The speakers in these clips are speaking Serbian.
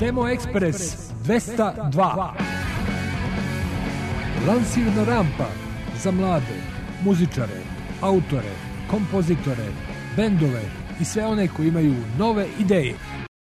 Temo Ekspres 202. Lansirna rampa za mlade, muzičare, autore, kompozitore, bendove i sve one koji imaju nove ideje.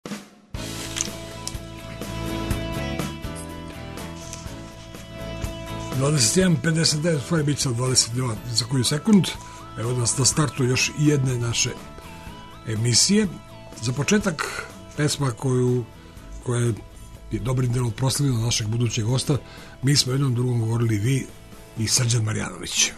(21:59) 59, bit će 22 za koju sekund. Evo nas na startu još jedne naše emisije. Za početak pesma koja je dobrim delom proslavila našeg budućeg gosta. Mi smo jednom drugom govorili vi i Srđan Marjanović.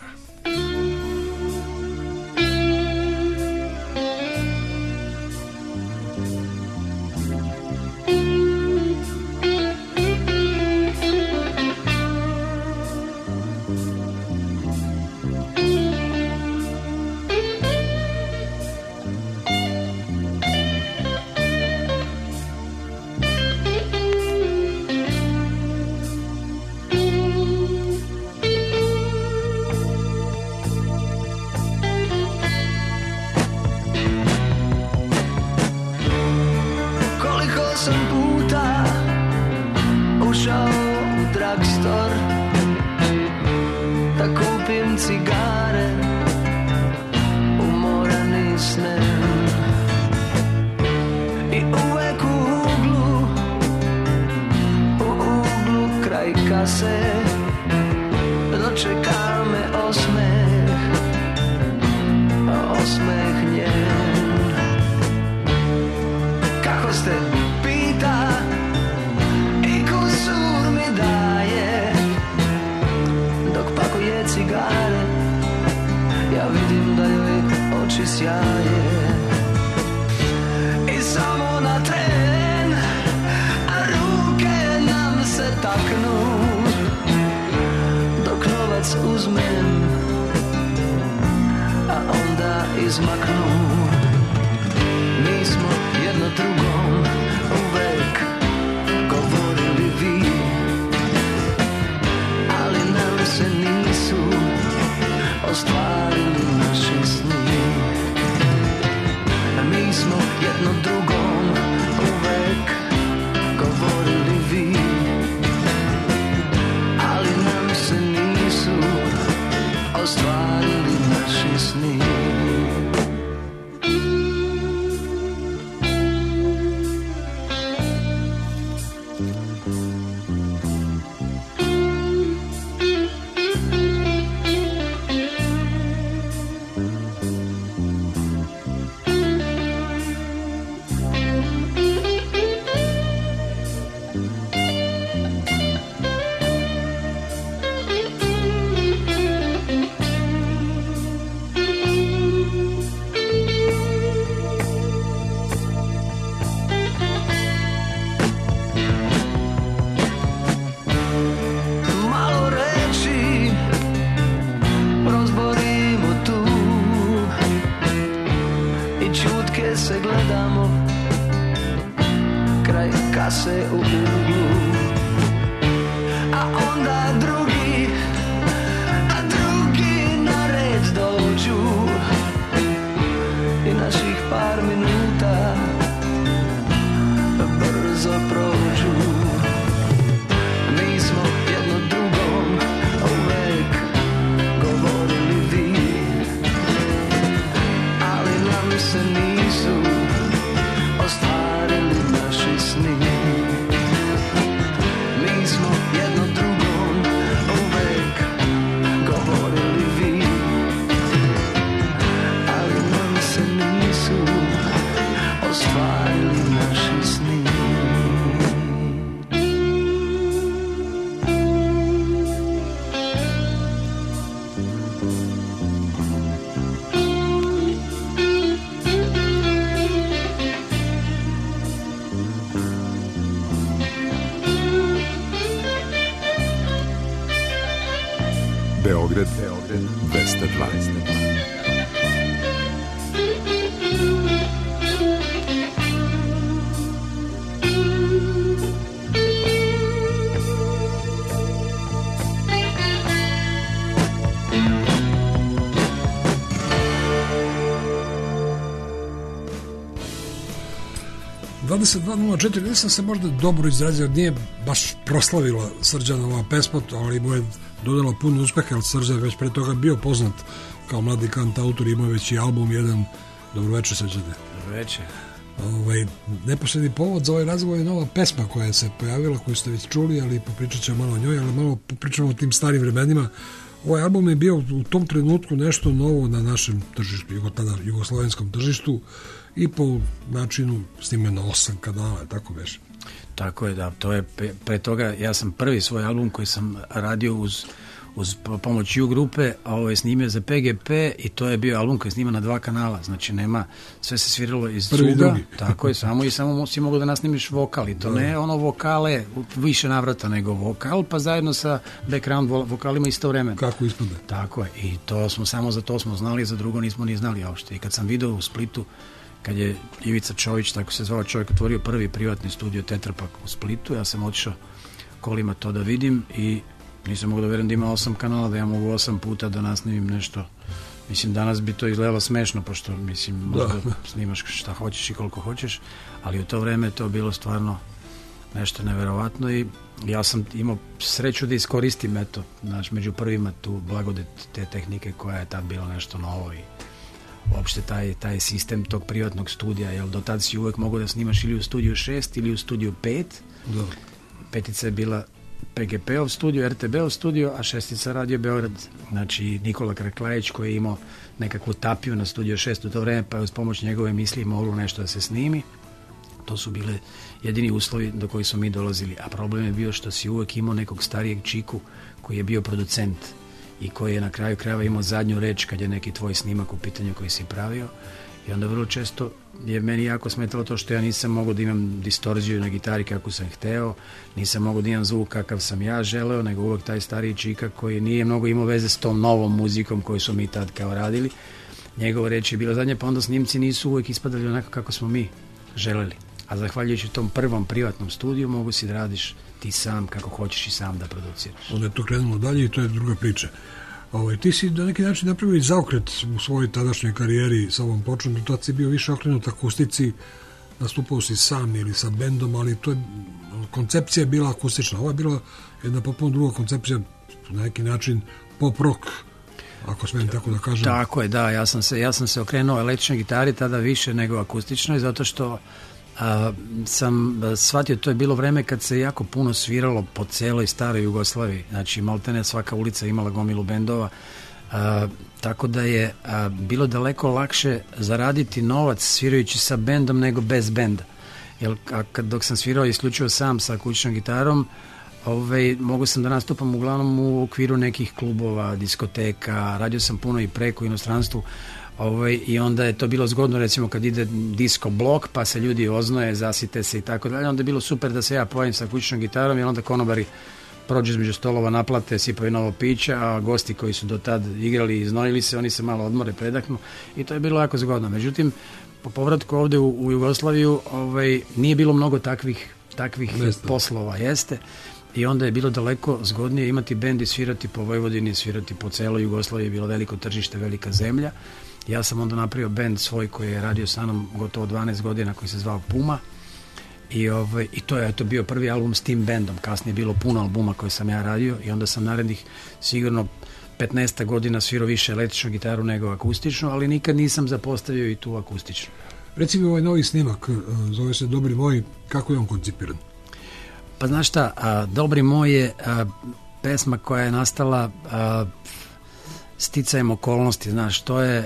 Beograd 220. 22.04, nisam se možda dobro izrazio, nije baš proslavila Srđanova pesma, ali mu je dodala puno uspeha, jer Srđan već pre toga bio poznat kao mladi kantautor, imao već i album jedan. Dobroveče, Srđane. Dobroveče. Neposredni povod za ovaj razgovor je nova pesma koja se pojavila, koju ste već čuli, ali popričat ćemo malo o njoj, ali malo popričamo o tim starim vremenima. Ovaj album je bio u tom trenutku nešto novo na našem tržištu, tada jugoslovenskom tržištu, i po načinu snimljen na 8 kanala, tako već. Tako je, da. To je pre toga, ja sam prvi svoj album koji sam radio uz pomoć U grupe, a ovo je snimio za PGP i to je bio album koji je snimao na 2 kanala, znači nema, sve se sviralo iz cuga, tako je, samo si mogu da nasnimiš vokal i to ne ono vokale više navrata nego vokal, pa zajedno sa background vokalima isto vremena. Kako ispada. Tako je, i to smo, samo za to smo znali, za drugo nismo ni znali uopšte. I kad sam video u Splitu, kad je Ivica Čović, tako se zvao čovjek, otvorio prvi privatni studio Tetrapak u Splitu, ja sam otišao kolima to da vidim i nisam mogu da verujem da ima 8 kanala, da ja mogu 8 puta da nasnimim nešto. Mislim, danas bi to izgledalo smešno, pošto, mislim, možda snimaš šta hoćeš i koliko hoćeš, ali u to vreme je to bilo stvarno nešto neverovatno i ja sam imao sreću da iskoristim, eto, znači, među prvima tu blagodet te tehnike koja je tad bila nešto novo i uopšte taj sistem tog privatnog studija, jer do tad si uvek mogu da snimaš ili u studiju 6 ili u studiju 5. Dobro. Petica je bila PGP-ov studio, RTB-ov studio, a 6 Radio Beograd. Znači Nikola Kraklajić koji je imao nekakvu tapiju na studio 6 u to vreme, pa je uz pomoć njegove misli moglo nešto da se snimi. To su bile jedini uslovi do kojih smo mi dolazili, a problem je bio što si uvek imao nekog starijeg čiku koji je bio producent i koji je na kraju krajeva imao zadnju reč kad je neki tvoj snimak u pitanju koji si pravio, i onda vrlo često je meni jako smetalo to što ja nisam mogao da imam distorziju na gitari kako sam hteo, nisam mogao da imam zvuk kakav sam ja želeo, nego uvek taj stariji čika koji nije mnogo imao veze s tom novom muzikom koju su mi tad kao radili. Njegova reč je bila zadnja, pa onda snimci nisu uvek ispadali onako kako smo mi želeli. A zahvaljujući tom prvom privatnom studiju mogu si da radiš ti sam kako hoćeš i sam da produciraš. Onda je to krenulo dalje i to je druga priča. Ti si na neki način napravili zaokret u svojoj tadašnjoj karijeri sa ovom početnom, tad si bio više okrenut akustici, nastupao si sam ili sa bendom, ali to je, koncepcija je bila akustična. Ovo je bila jedna potpuno druga koncepcija, na neki način pop rock, ako smijem tako da kažem. Tako je, da, ja sam se okrenuo električnoj gitari tada više nego akustičnoj, zato što sam shvatio, to je bilo vreme kad se jako puno sviralo po celoj staroj Jugoslaviji, znači maltene svaka ulica imala gomilu bendova, tako da je bilo daleko lakše zaraditi novac svirajući sa bendom nego bez benda, jer dok sam svirao isključivo sam sa akustičnom gitarom, mogu sam da nastupam uglavnom u okviru nekih klubova, diskoteka, radio sam puno i preko inostranstvu, i onda je to bilo zgodno, recimo kad ide disco blok pa se ljudi oznoje, zasite se i tako dalje, onda je bilo super da se ja pojavim sa akustičnom gitarom i onda konobari prođu između stolova, naplate, sipaju novo piće, a gosti koji su do tad igrali i znojili se, oni se malo odmore, predahnu i to je bilo jako zgodno. Međutim, po povratku ovde u Jugoslaviju nije bilo mnogo takvih poslova, jeste, i onda je bilo daleko zgodnije imati bend i svirati po Vojvodini, svirati po celoj Jugoslaviji, je bilo veliko tržište, velika zemlja. Ja sam onda napravio bend svoj koji je radio sa mnom gotovo 12 godina, koji se zvao Puma, i to je bio prvi album s tim bendom. Kasnije je bilo puno albuma koje sam ja radio i onda sam narednih sigurno 15 godina svirao više električnu gitaru nego akustičnu, ali nikad nisam zapostavio i tu akustičnu. Reci mi, ovaj novi snimak, zove se Dobri moji, kako je on koncipiran? Pa znaš šta, Dobri moj je pesma koja je nastala sticajem okolnosti, znaš, to je,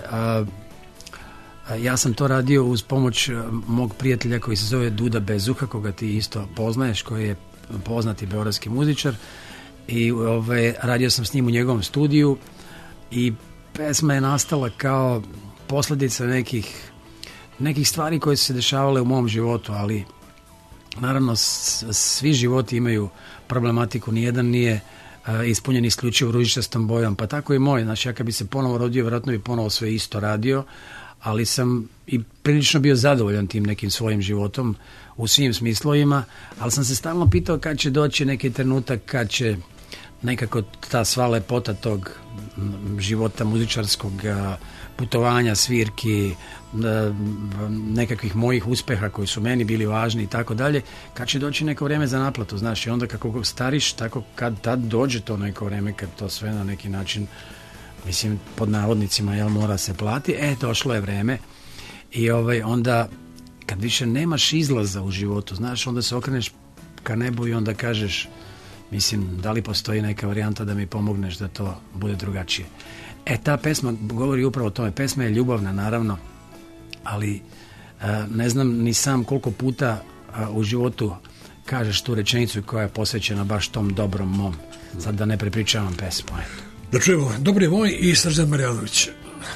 ja sam to radio uz pomoć mog prijatelja koji se zove Duda Bezuha, koga ti isto poznaješ, koji je poznati beogradski muzičar, i radio sam s njim u njegovom studiju i pesma je nastala kao posljedica nekih stvari koje su se dešavale u mom životu, ali naravno svi životi imaju problematiku, nijedan nije ispunjen isključivo ružičastom bojom, pa tako i moj. Znači, ja kad bi se ponovo rodio, vjerojatno bi ponovo sve isto radio, ali sam i prilično bio zadovoljan tim nekim svojim životom u svim smislovima, ali sam se stalno pitao kad će doći neki trenutak kad će nekako ta sva lepota tog života muzičarskog, putovanja, svirki, nekakvih mojih uspeha koji su meni bili važni i tako dalje, kad će doći neko vrijeme za naplatu, znaš, i onda kako stariš, tako kad tad dođe to neko vrijeme, kad to sve na neki način, mislim, pod navodnicima, jel, mora se plati, došlo je vrijeme i onda kad više nemaš izlaza u životu, znaš, onda se okreneš ka nebu i onda kažeš, mislim, da li postoji neka varijanta da mi pomogneš da to bude drugačije. Ta pesma govori upravo o tome. Pesma je ljubavna, naravno, ali ne znam ni sam koliko puta u životu kažeš tu rečenicu koja je posvećena baš tom dobrom mom. Sad da ne prepričavam pesmu. Da čujemo Dobri moj i Srđan Marjanović.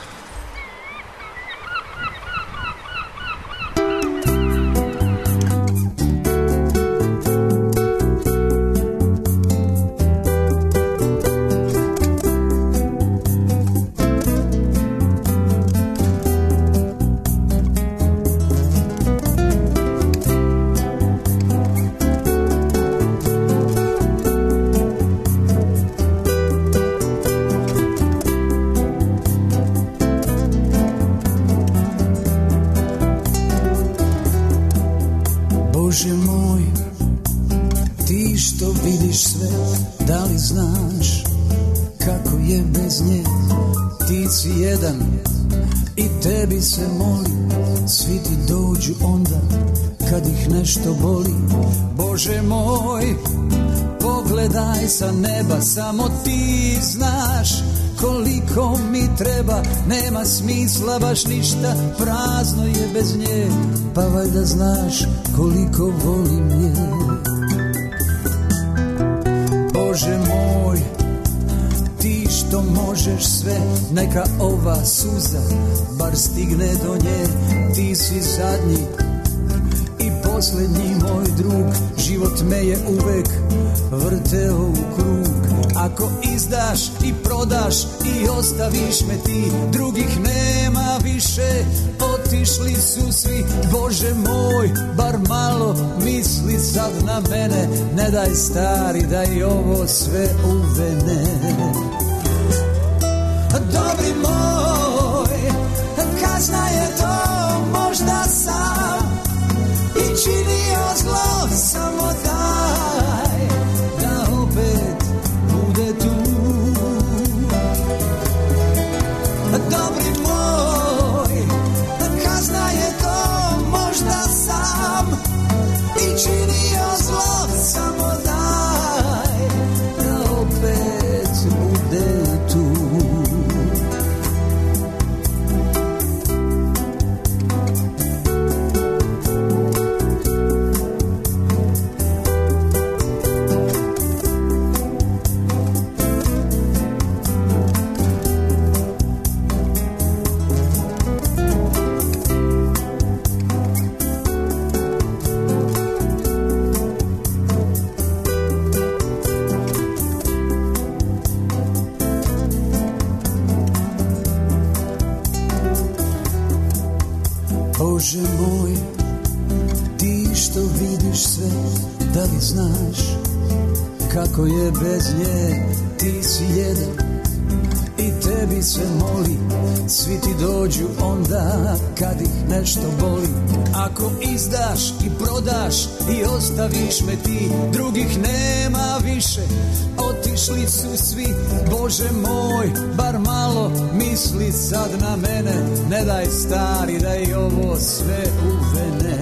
Bože moj, ti što vidiš sve, da li znaš kako je bez nje? Ti si jedan i tebi se moli, svi ti dođu onda kad ih nešto boli. Bože moj, pogledaj sa neba, samo ti znaš koliko mi treba, nema smisla baš ništa, prazno je bez nje, pa valjda znaš koliko volim je. Bože moj, ti što možeš sve, neka ova suza bar stigne do nje, ti si zadnji i posljednji moj drug, život me je uvek vrteo u krug. Ako izdaš i prodaš i ostaviš me ti, drugih nema više, otišli su svi. Bože moj, bar malo misli sad na mene, ne daj stari da i ovo sve uvene. Dobri moj, kazna je to, možda sam i činio zlo, samo daj da opet bude tu. Dobri moj, kazna je to, možda sam i činio zlo, samo daj da opet bude tu. Bože moj, ti što vidiš sve, da li znaš kako je bez nje? Ti si jedan i tebi se moli, svi ti dođu onda kad ih nešto boli. Ako izdaš i prodaš i ostaviš me ti, drugih nema više, otišli su svi. Bože moj, bar malo misli sad na mene, ne daj stari da i ovo sve uvene.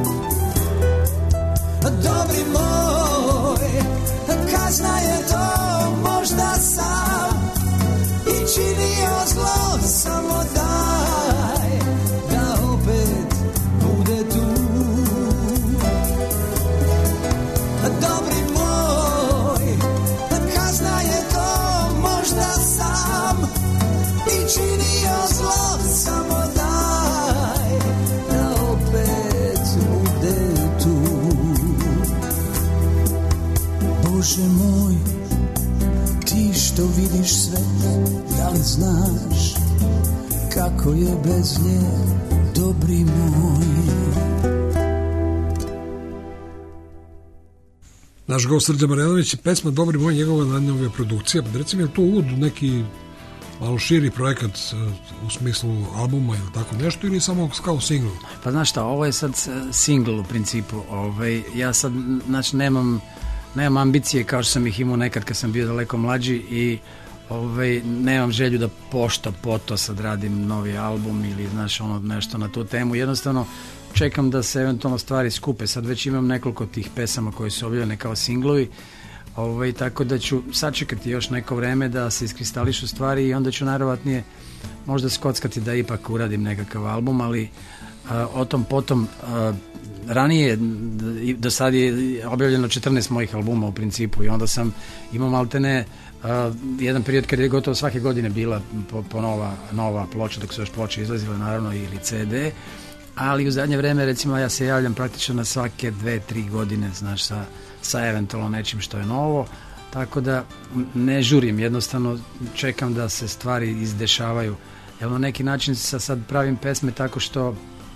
Dobri moj, kazna je to, možda sam i činio zlo, samo daj da opet bude tu. Dobri moj, kazna je to, možda sam i činio zlo, samo daj da opet bude tu. Bože moj, ti što vidiš sve, da li znaš kako je bez nje? Dobri moj. Naš gost Srđan Marjanović, pesma Dobri moj, njegova najnovija produkcija. Recimo, je to uvod neki malo širi projekat u smislu albuma ili tako nešto, ili samo kao single? Pa znaš šta, ovo je sad single u principu. Ja sad, znači, nemam ambicije kao što sam ih imao nekad kad sam bio daleko mlađi i nemam želju da pošto poto sad radim novi album ili znaš nešto na tu temu. Jednostavno čekam da se eventualno stvari skupe. Sad već imam nekoliko tih pesama koje su objavljene kao singlovi, tako da ću sačekati još neko vreme da se iskristališu stvari i onda ću najverovatnije možda skockati da ipak uradim nekakav album, ali o tom potom. Ranije, do sad je objavljeno 14 mojih albuma u principu i onda sam imao maltene jedan period kad je gotovo svake godine bila po nova ploča, dok su još ploče izlazile naravno ili CD, ali u zadnje vreme recimo ja se javljam praktično na svake 2-3 godine, znaš, sa eventualno nečim što je novo, tako da ne žurim, jednostavno čekam da se stvari izdešavaju, jer na neki način sad pravim pesme tako što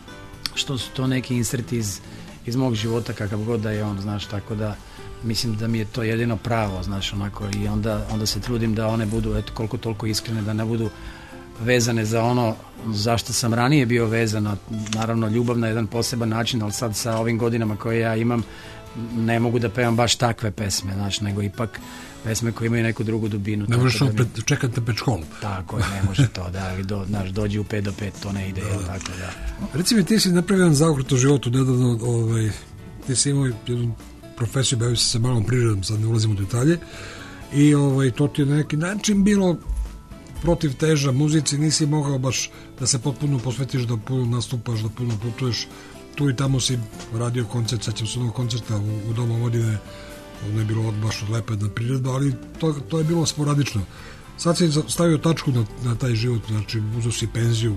su to neki inserti iz mog života, kakav god da je on, znaš, tako da mislim da mi je to jedino pravo, znaš, onako, i onda se trudim da one budu, eto, koliko toliko iskrene, da ne budu vezane za ono zašto sam ranije bio vezan, naravno ljubav na jedan poseban način, ali sad sa ovim godinama koje ja imam ne mogu da pevam baš takve pesme, znaš, nego ipak pesme koje imaju neku drugu dubinu. Ne možeš čekati pred školu. Tako je, ne može to, da, dođi u 5 do 5, to ne ide, tako da. Reci mi, ti si napravio jedan zaokret u životu nedavno, ti si imao jednu profesiju, bavio si se malom prirodom, sad ne ulazim u detalje, i to ti je na neki način bilo protiv teža muzici, nisi mogao baš da se potpuno posvetiš, da puno nastupaš, da puno putuješ, tu i tamo si radio koncert, sećam se onog koncerta u Domu omladine, ono je bilo baš lepa jedna priroda, ali to je bilo sporadično. Sad si stavio tačku na taj život, znači uzeo si penziju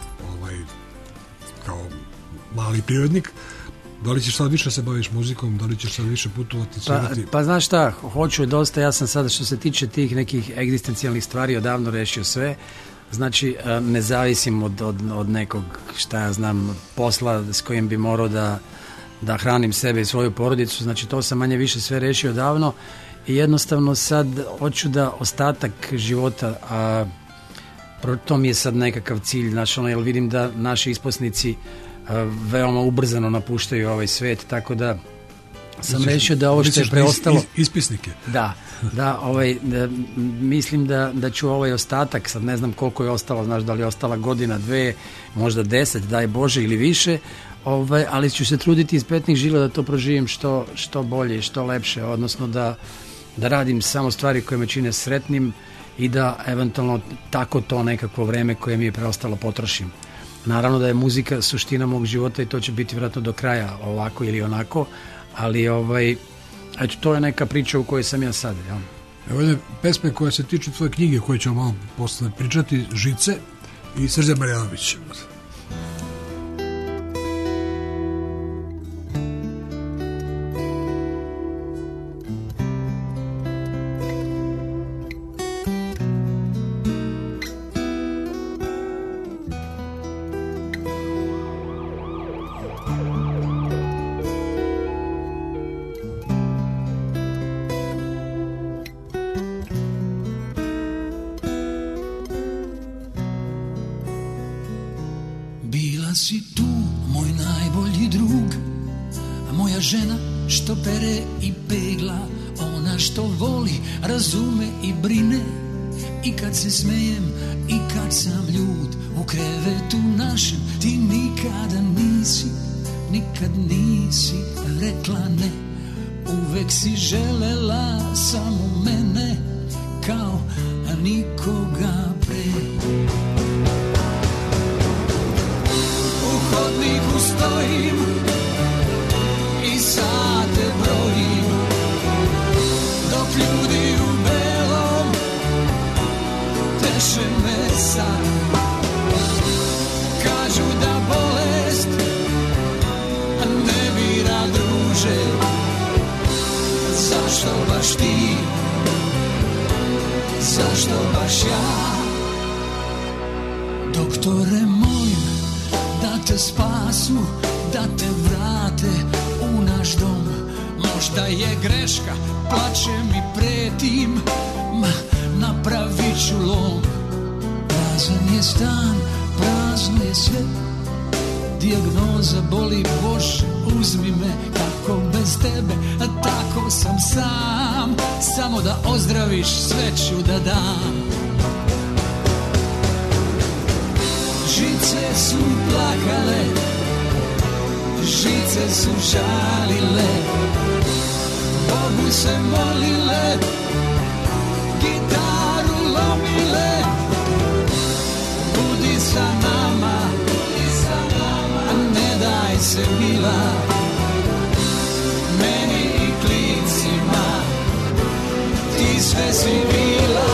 kao mali prirodnik. Da li ćeš sad više se baviš muzikom, da li ćeš sad više putovati, svirati? Pa znaš šta, hoću dosta, ja sam sada što se tiče tih nekih egzistencijalnih stvari odavno rešio sve, znači ne zavisim od nekog, šta ja znam, posla s kojim bi morao da hranim sebe i svoju porodicu, znači to sam manje više sve rešio davno i jednostavno sad hoću da ostatak života, to mi je sad nekakav cilj, znači jer vidim da naši isposnici veoma ubrzano napuštaju ovaj svet, tako da sam rešio da ovo što je preostalo ispisnike. Da, mislim da ću ovaj ostatak, sad ne znam koliko je ostalo, znaš, da li je ostala godina, 2, možda 10, daj Bože, ili više, ali ću se truditi iz petnih žila da to proživim što bolje i što lepše, odnosno da radim samo stvari koje me čine sretnim i da eventualno tako to nekakvo vreme koje mi je preostalo potrošim. Naravno da je muzika suština mog života i to će biti vjerojatno do kraja ovako ili onako, ali eto, to je neka priča u kojoj sam ja sad. Ja. Evo jedne pesme koja se tiče tvoje knjige koje ćemo malo posle pričati, Žice i Srđan Marjanović. Si tu, moj najbolji drug, moja žena što pere i pegla, ona što voli, razume i brine, i kad se smejem i kad sam ljud, u krevetu našem ti nikad nisi rekla ne, uvek si želela samo mene, kao nikoga pre. U hodniku stojim i sate brojim, dok ljudi u belom teše me sad. Kažu da bolest ne bira druže, zašto baš ti, zašto baš ja? Doktore moj, da te spasu, da te vrate u naš dom. Možda je greška, plačem i pretim, napravit ću lom. Prazan je stan, prazno je sve, dijagnoza boli, Bože, uzmi me, kako bez tebe, a tako sam sam, samo da ozdraviš sve ću da dam. Žice su plakale, žice su žalile, Bogu se molile, gitaru lomile. Budi sa nama, ne daj se mila, meni i klicima, ti sve si bila.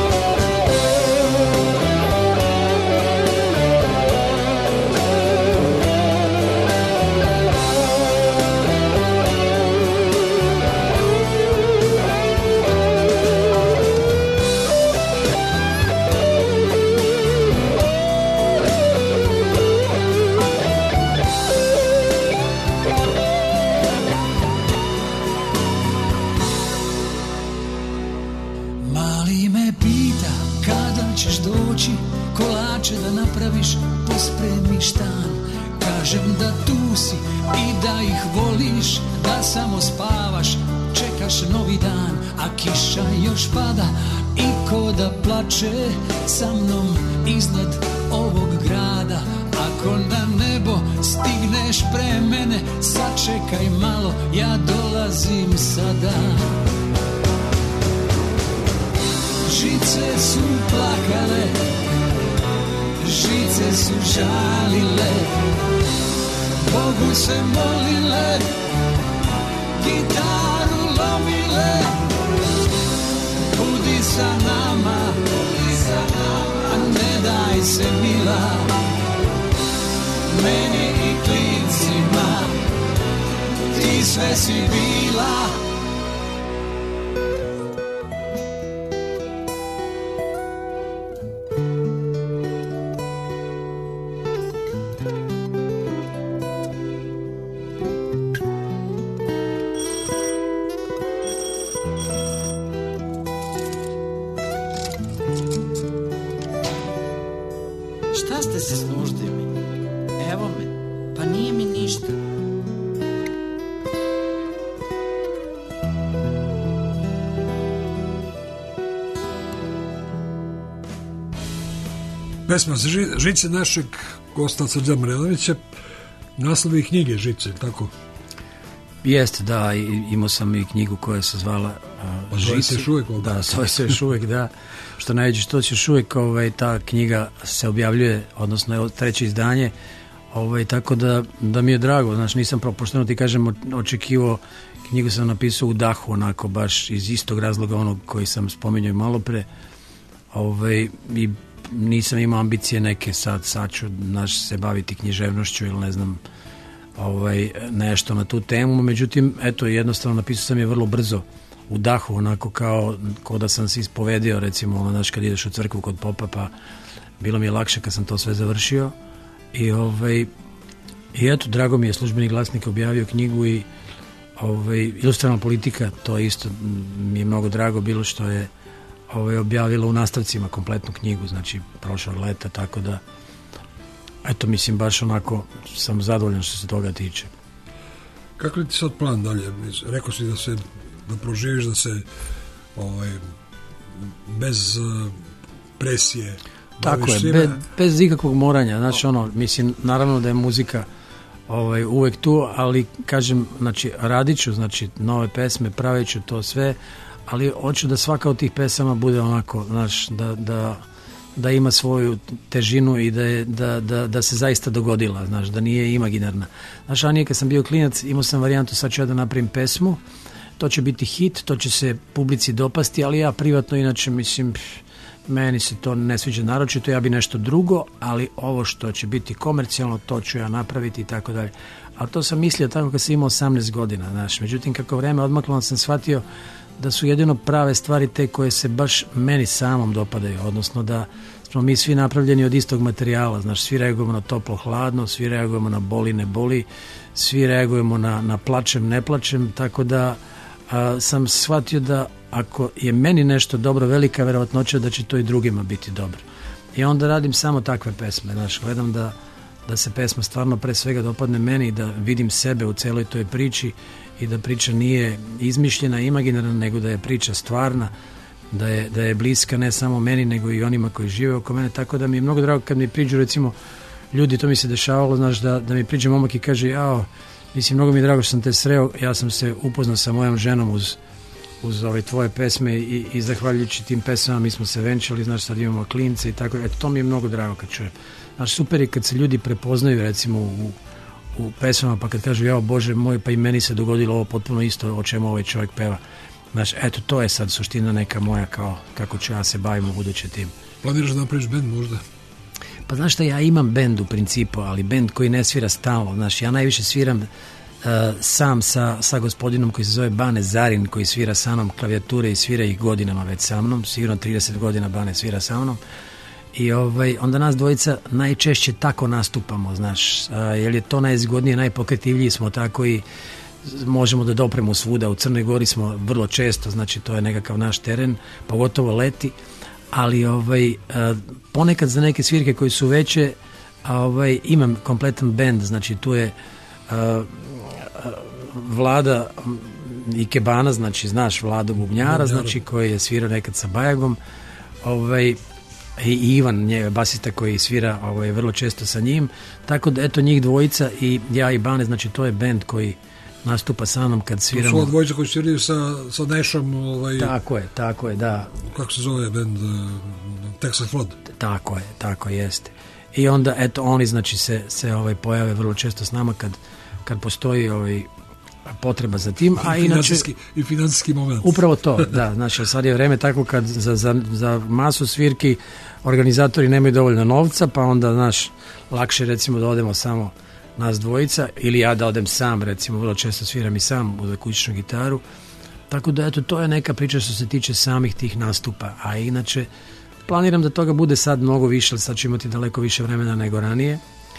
Kolače da napraviš, pospremiš stan. Kažem da tu si i da ih voliš, da samo spavaš, čekaš novi dan. A kiša još pada i ko da plače sa mnom iznad ovog grada. Ako na nebo stigneš pre mene, sačekaj malo, ja dolazim sada. Žice su plakale, žice su žalile, Bogu se molile, gitaru lomile. Budi sa nama, a ne daj se mila, meni i klincima, ti sve si bila. Pesma Žice našeg gosta Srđana Mrenovića, naslovi knjige Žice, tako? Jeste, da, imao sam i knjigu koja se zvala Žice. Da, zove se još uvijek, da. Što najveće što će još uvijek ta knjiga se objavljuje, odnosno je treće izdanje, tako da mi je drago, znači nisam propušteno ti kažem očekivao. Knjigu sam napisao u dahu, onako baš iz istog razloga onog koji sam spomenuo malo pre, i nisam imao ambicije neke sad ću se baviti književnošću ili ne znam nešto na tu temu, međutim eto jednostavno napisao sam je vrlo brzo u dahu, onako kao da sam se ispovedio, recimo znaš kad ideš u crkvu kod popa, pa bilo mi je lakše kad sam to sve završio i eto drago mi je, Službeni glasnik objavio knjigu i Ilustrana politika, to isto mi je mnogo drago bilo što je objavila u nastavcima kompletnu knjigu, znači prošlog leta, tako da eto mislim baš onako sam zadovoljan što se toga tiče. Kako li ti sad plan dalje? Rekao si da proživiš, da se bez presije tako je, bez ikakvog moranja, znači mislim naravno da je muzika uvek tu, ali kažem, znači radit ću, znači nove pesme, pravit ću to sve, ali hoću da svaka od tih pesama bude onako, znaš, da ima svoju težinu i da se zaista dogodila, znaš, da nije imaginarna. Znaš, ranije kad sam bio klinac, imao sam varijantu, sad ću ja da napravim pesmu, to će biti hit, to će se publici dopasti, ali ja privatno, inače, mislim, meni se to ne sviđa naročito, ja bi nešto drugo, ali ovo što će biti komercijalno, to ću ja napraviti i tako dalje. Ali to sam mislio tako kad sam imao 18 godina, znaš, međutim, kako vreme odmaklo, sam shvatio da su jedino prave stvari te koje se baš meni samom dopadaju, odnosno da smo mi svi napravljeni od istog materijala, znaš, svi reagujemo na toplo, hladno, svi reagujemo na boli, ne boli, svi reagujemo na plačem, ne plačem, tako da sam shvatio da ako je meni nešto dobro, velika verovatnoća da će to i drugima biti dobro. i onda radim samo takve pesme, znaš, gledam da se pesma stvarno pre svega dopadne meni, da vidim sebe u celoj toj priči i da priča nije izmišljena, imaginarna, nego da je priča stvarna, da je bliska ne samo meni nego i onima koji žive oko mene, tako da mi je mnogo drago kad mi priđu recimo ljudi, to mi se dešavalo, znaš, da mi priđe momak i kaže, jao, mislim, mnogo mi je drago što sam te sreo, ja sam se upoznao sa mojom ženom uz ove tvoje pesme i zahvaljujući tim pesmama mi smo se venčali, znaš, sad imamo klince i tako, eto, to mi je mnogo drago kad čujem. Znaš, super je kad se ljudi prepoznaju recimo u pesmama, pa kad kažu, jao Bože moj, pa i meni se dogodilo ovo potpuno isto o čemu ovaj čovjek peva. Znaš, eto, to je sad suština neka moja, kao kako ću ja se bavim u buduće tim. Planiraš da napraviš bend možda? Pa znaš šta, ja imam bend u principu, ali bend koji ne svira stalno. Znaš, ja najviše sviram sam sa gospodinom koji se zove Bane Zarin, koji svira sa mnom klavijature i svira ih godinama već sa mnom. Sigurno 30 godina Bane svira sa mnom. I onda nas dvojica najčešće tako nastupamo, znaš, jer je to najzgodnije, najpokretivljiji smo tako i možemo da dopremo svuda. U Crnoj Gori smo vrlo često, znači to je nekakav naš teren, pogotovo leti, ali ponekad za neke svirke koji su veće imam kompletan bend, znači tu je Vlada Ikebana, znači znaš Vladu Bubnjara, znači koji je svirao nekad sa Bajagom, i Ivan, basista koji svira vrlo često sa njim, tako da eto njih dvojica i ja i Bane, znači to je bend koji nastupa sa mnom kad sviramo. To su dvojica koji sviraju sa Nešom. Tako je, da. Kako se zove bend? Texas Flood. Tako jeste. I onda eto oni znači se pojave vrlo često s nama kad postoji potreba za tim, a inače i financijski moment. Upravo to, da, znači sad je vreme tako kad za masu svirki organizatori nemaju dovoljno novca, pa onda znaš lakše recimo da odemo samo nas dvojica ili ja da odem sam, recimo vrlo često sviram i sam uz akustičnu gitaru, tako da eto to je neka priča što se tiče samih tih nastupa, a inače planiram da toga bude sad mnogo više, sad ću imati daleko više vremena nego ranije,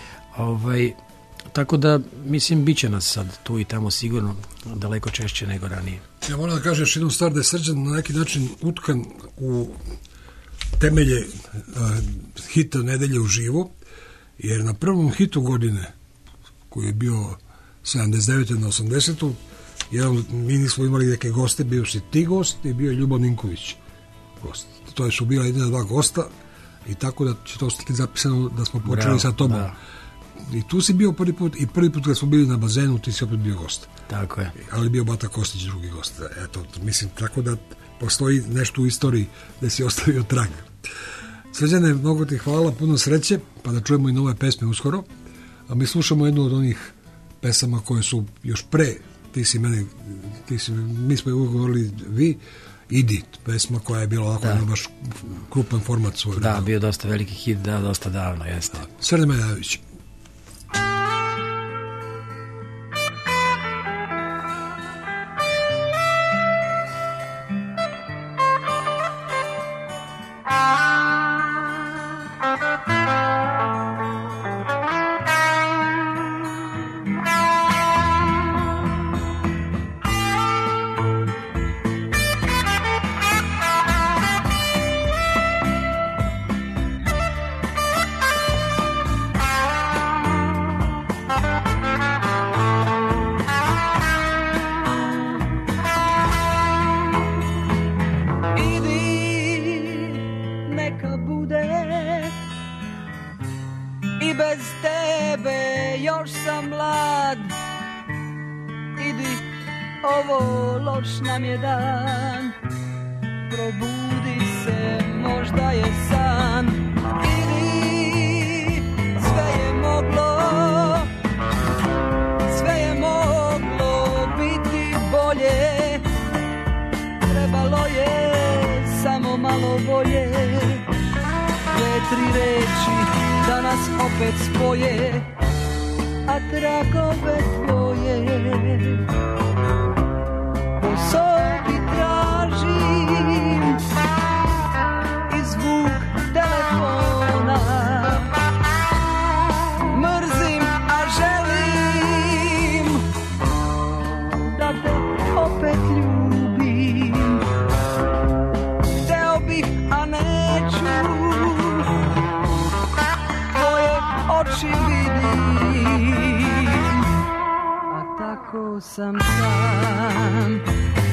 tako da mislim bit će nas sad tu i tamo sigurno daleko češće nego ranije. Ja moram da kažem još jednu stvar, da je Srđan na neki način utkan u temelje hita Nedelje uživo, jer na prvom hitu godine koji je bio 79. na 80. Mi nismo imali neke goste, bio si ti gost i bio je Ljubav Ninković gost. To su bila jedina dva gosta i tako da će to ostati zapisano da smo počeli sa tobom. Da. I tu si bio prvi put i prvi put kad smo bili na bazenu ti si opet bio gost. Tako je. Ali bio Bata Kostić drugi gost. Eto, mislim, tako da postoji nešto u istoriji da si ostavio trag. Srđane, mnogo ti hvala, puno sreće, pa da čujemo i nove pesme uskoro. A mi slušamo jednu od onih pesama koje su još pre, mi smo je ugovorili vi, Idi, pesma koja je bila ovako baš krupan format svoj. Da, bio dosta veliki hit, dosta davno, jeste. Srđan Majajović. oči vidim, a tako sam sam.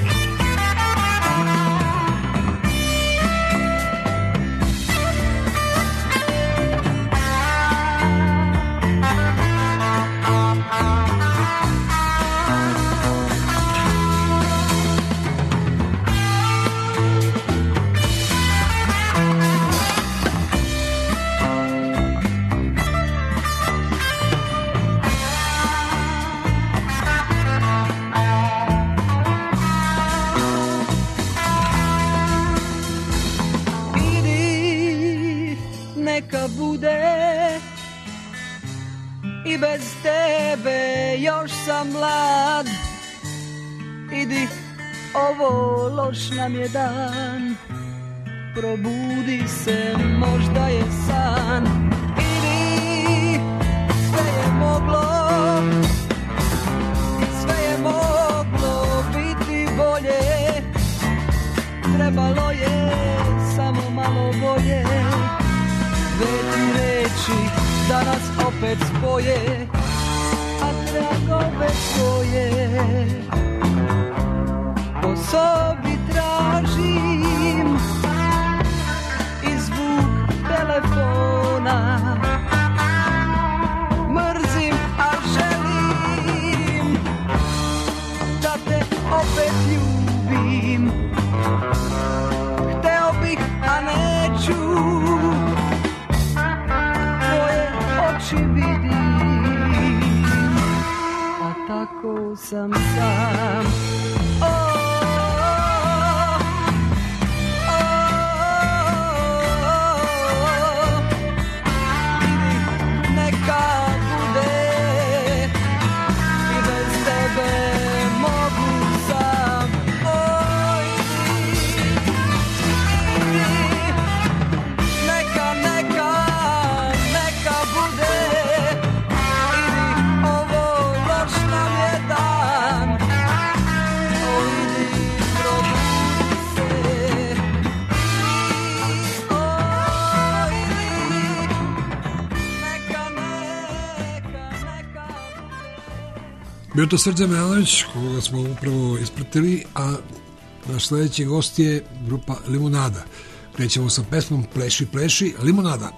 Neka bude i bez tebe još sam mlad. Idi, ovo loš nam je dan, probudi se, možda je san. Idi, sve je moglo biti bolje. Trebalo je samo malo bolje. Veti reći da nas opet spoje, a tragove svoje po sobi tražim i zvuk telefona. Mrzim, a želim da te opet ljubim. Hteo bih, a neću, oči vidim, a tako sam sam. Idi, neka bude i bez tebe mogu sam. Idi, neka bude. Bio to Srđan Milanović, koga smo upravo ispratili, a naš sledeći gost je grupa Limonada. Krećemo sa pesmom Pleši, pleši, Limonada.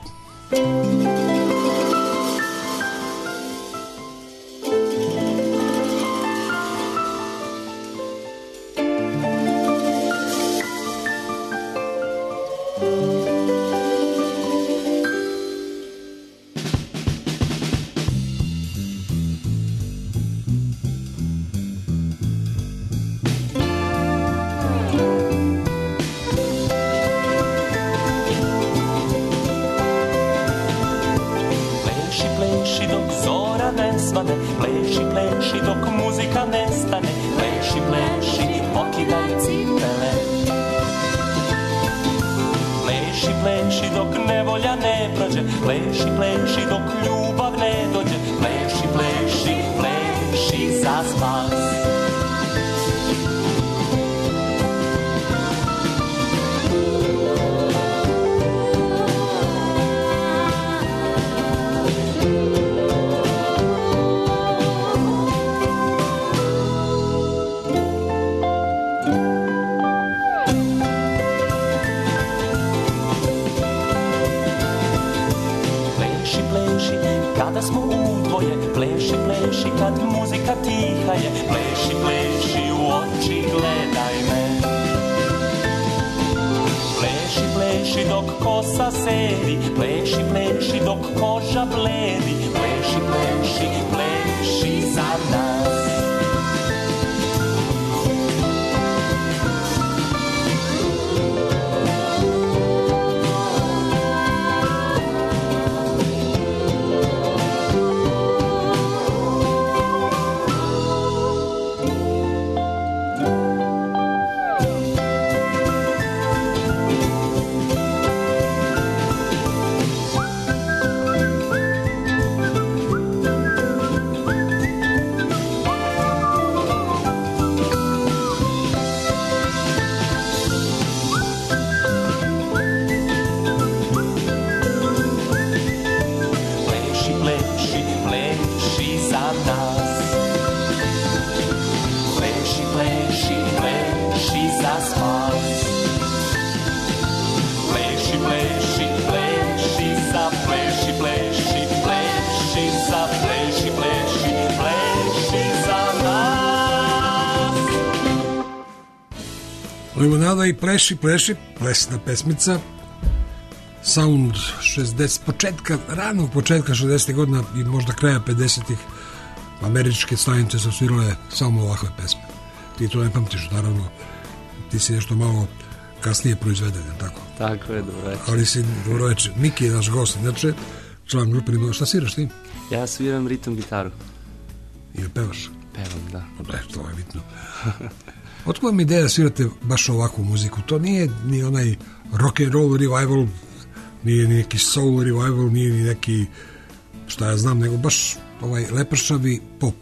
Limonada i pleši, plesna pesmica, sound 60, ranog početka 60. godina i možda kraja 50-ih, američke stanice su svirale samo ovakve pesme. Ti to ne pamtiš, naravno, ti si nešto malo kasnije proizveden, tako? Tako je, dobro večer. Ali si, dobro večer. Miki je naš gost, inače, član grupe Limonada. Šta sviraš ti? Ja sviram ritam gitaru. Ili pevaš? Pevam, da. To je bitno. Otko vam ideja da svirate baš ovakvu muziku? To nije ni onaj rock and roll revival, nije ni neki soul revival, nije ni neki, šta ja znam, nego baš ovaj lepršavi pop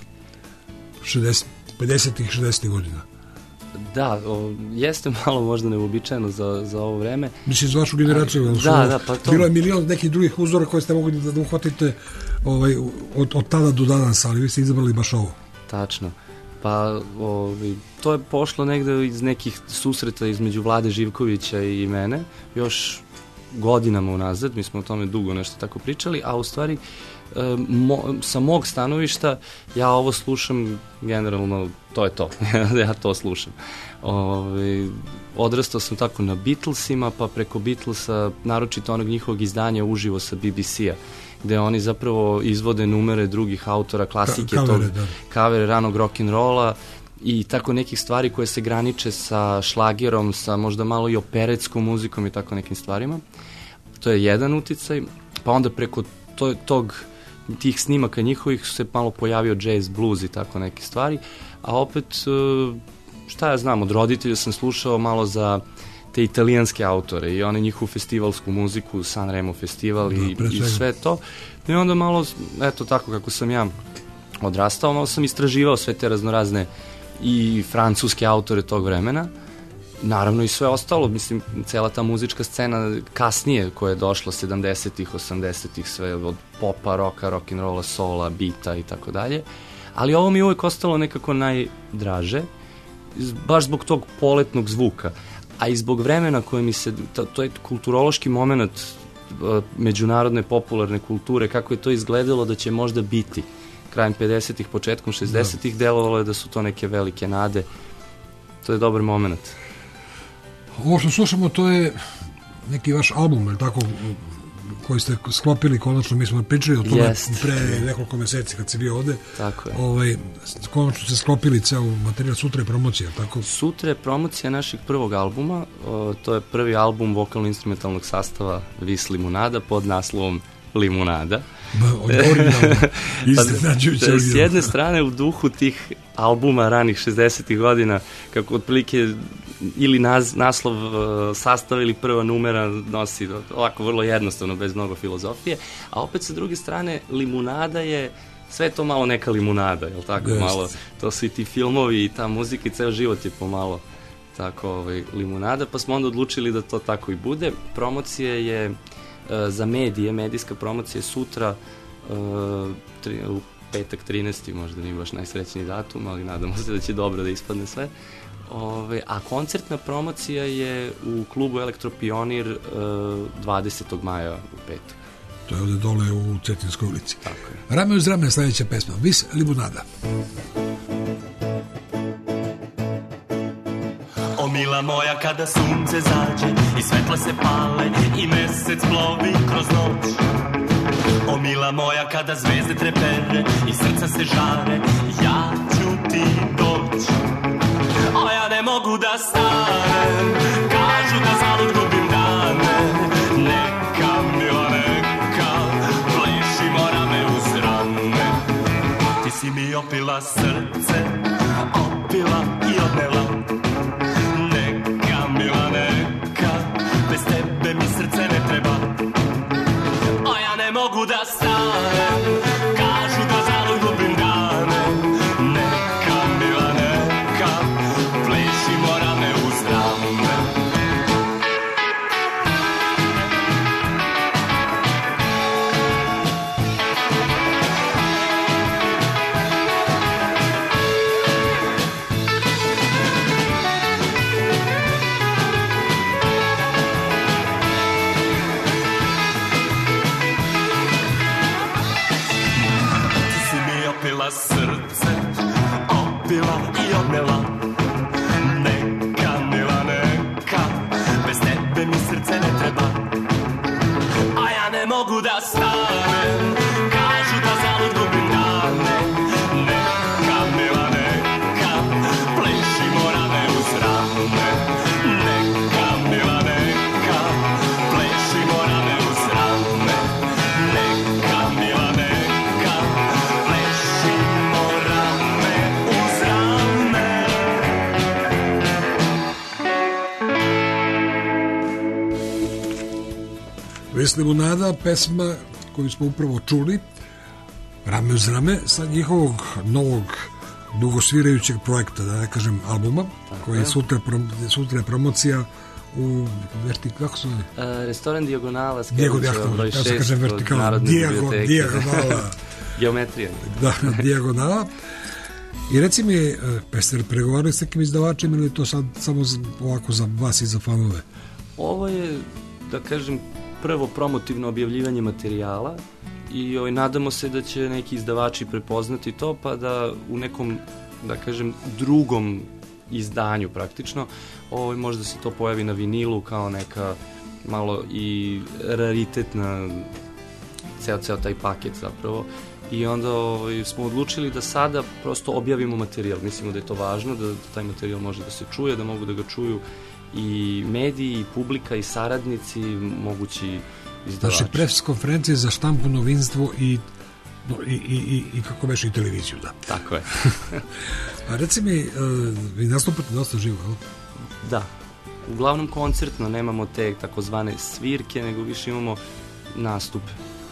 50-ih, 60-ih godina. Da, jeste malo možda neuobičajeno za ovo vreme. Mislim, za vašu generaciju. Da, pa to... Bilo je milion nekih drugih uzora koje ste mogli da uhvatite od tada do danas, ali vi ste izabrali baš ovo. Tačno. Pa to je pošlo negde iz nekih susreta između Vlade Živkovića i mene, još godinama unazad, mi smo o tome dugo nešto tako pričali, a u stvari sa mog stanovišta ja ovo slušam generalno, to je to, ja to slušam. Odrastao sam tako na Beatlesima, pa preko Beatlesa, naročito onog njihovog izdanja uživo sa BBC-a, gde oni zapravo izvode numere drugih autora, klasike, kavere ranog rock'n'rolla i tako nekih stvari koje se graniče sa šlagerom, sa možda malo i operetskom muzikom i tako nekim stvarima. To je jedan uticaj, pa onda preko tih snimaka njihovih se malo pojavio jazz, blues i tako neke stvari, a opet, šta ja znam, od roditelja sam slušao malo za te italijanske autore i one njihovu festivalsku muziku, Sanremo festival i sve to. I onda malo, eto tako kako sam ja odrastao, malo sam istraživao sve te raznorazne i francuske autore tog vremena, naravno i sve ostalo, mislim, cela ta muzička scena kasnije koja je došla 70-ih, 80-ih, sve od popa, roka, rock'n'rolla, sola, beata i tako dalje, ali ovo mi je uvek ostalo nekako najdraže, baš zbog tog poletnog zvuka, a i zbog vremena koje mi se, to je kulturološki moment međunarodne popularne kulture, kako je to izgledalo da će možda biti krajem 50-ih, početkom 60-ih, delovalo je da su to neke velike nade, to je dobar moment. Ovo što slušamo, to je neki vaš album, ili tako, koji ste sklopili konačno, mi smo pričali o tome pre nekoliko meseci kad si bio ovde. Tako je. Konačno ste sklopili ceo materijal, sutra je promocija, tako? Sutra je promocija našeg prvog albuma, to je prvi album vokalno-instrumentalnog sastava Vis Limonada pod naslovom Limonada. Originalno, iznenađujuće originalno. S jedne strane u duhu tih albuma ranih 60-ih godina, kako otprilike ili naslov sastava ili prva numera nosi ovako vrlo jednostavno, bez mnogo filozofije, a opet sa druge strane limunada je sve to malo neka limunada, jel tako? Malo, to su i ti filmovi i ta muzika i ceo život je pomalo tako limunada, pa smo onda odlučili da to tako i bude. Promocija je za medije, medijska promocija je sutra u petak 13. možda nije baš najsrećniji datum, ali nadamo se da će dobro da ispadne sve. A koncertna promocija je u klubu Elektropionir 20. maja u petak. To je ovde dole u Cetinskoj ulici. Tako je. Rame uz rame, sledeća pesma, Vis Limonada. O mila moja, kada sunce zađe i svetla se pale i mesec plovi kroz noć. O mila moja, kada zvezde trepere i srca se žare, ja ću ti doći. A ja ne mogu da stanem, kažu da zalud gubim dane. Neka mila, neka, plešimo rame uz rame. Ti si mi opila srce, opila i odnela. Neka mila, neka, bez tebe mi srce ne treba. A ja ne mogu da stanem, kažu da zalud gubim dane. Neka mila, neka, plešimo rame uz rame. Opila srce, opila i odnela. Neka mila, Vesli Lunada, pesma koju smo upravo čuli, rame uz rame, sa njihovog novog dugosvirajućeg projekta, da ne kažem albuma, koji je sutra promocija u kako se zove? Restoran Dijagonala, broj 6 od Narodne biblioteke. Dijagonala. Geometrija. Da, Dijagonala. I reci mi, pa ste pregovarali s nekim izdavačima ili to sad samo ovako za vas i za fanove? Ovo je, da kažem, prvo promotivno objavljivanje materijala i nadamo se da će neki izdavači prepoznati to, pa da u nekom, da kažem, drugom izdanju praktično, možda se to pojavi na vinilu kao neka malo i raritetna ceo taj paket zapravo. I onda smo odlučili da sada prosto objavimo materijal. Mislimo da je to važno, da taj materijal može da se čuje, da mogu da ga čuju i mediji, i publika, i saradnici, mogući izdavači. Znači, pres konferencije za štampu, novinstvo i kako već i televiziju, da. Tako je. A reci mi, vi nastupate dosta živo, ali? Da. Uglavnom koncertno, nemamo te takozvane svirke, nego više imamo nastupe.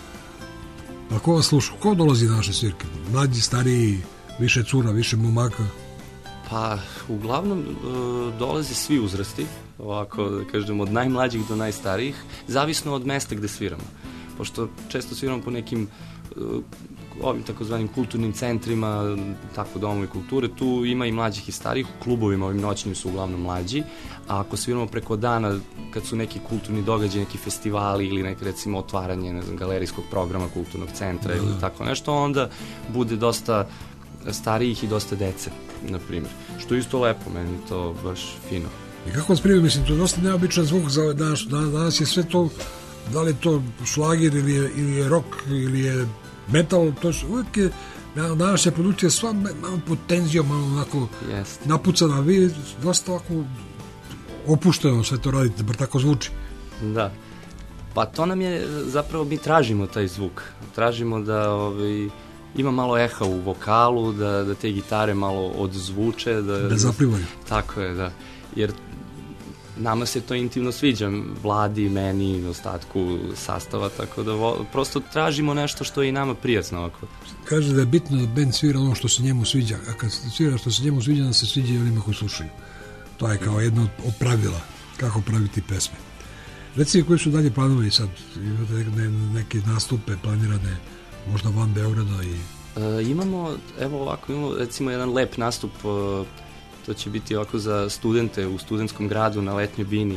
A ko vas sluša? Ko dolazi na naše svirke? Mlađi, stariji, više cura, više momaka? Pa, uglavnom dolaze svi uzrasti, ovako da kažem, od najmlađih do najstarijih, zavisno od mesta gde sviramo. Pošto često sviramo po nekim ovim takozvanim kulturnim centrima, tako domovi kulture, tu ima i mlađih i starijih, u klubovima ovim noćnim su uglavnom mlađi, a ako sviramo preko dana, kad su neki kulturni događaj, neki festivali ili neki recimo otvaranje, ne znam, galerijskog programa kulturnog centra ili tako nešto, onda bude dosta starijih i dosta dece, na primjer. Što je isto lepo, meni to baš fino. I kako vas prije, mislim, to je dosta neobičan zvuk za danas je sve to, da li je to šlagir ili je rock ili je metal, to su uvijek je današnja produkcija sva malo pod tenzijom, malo onako napucana, vi dosta ovako opušteno sve to radite, bar tako zvuči. Da, pa to nam je zapravo, mi tražimo taj zvuk, tražimo da ima malo eha u vokalu, da te gitare malo odzvuče, da zaplivaju. Tako je, da, jer nama se to intimno sviđa, Vladi, meni, ostatku sastava, tako da prosto tražimo nešto što je i nama prijatno ovako. Kaže da je bitno da band svira ono što se njemu sviđa, a kad svira što se njemu sviđa, da se sviđa i onima koji slušaju. To je kao jedno od pravila kako praviti pesme. Reci koji su dalje planovi sad? Imate neke nastupe planirane možda van Beograda? Imamo, evo ovako, imamo recimo jedan lep nastup. To će biti ovako za studente u studentskom gradu na Letnjoj bini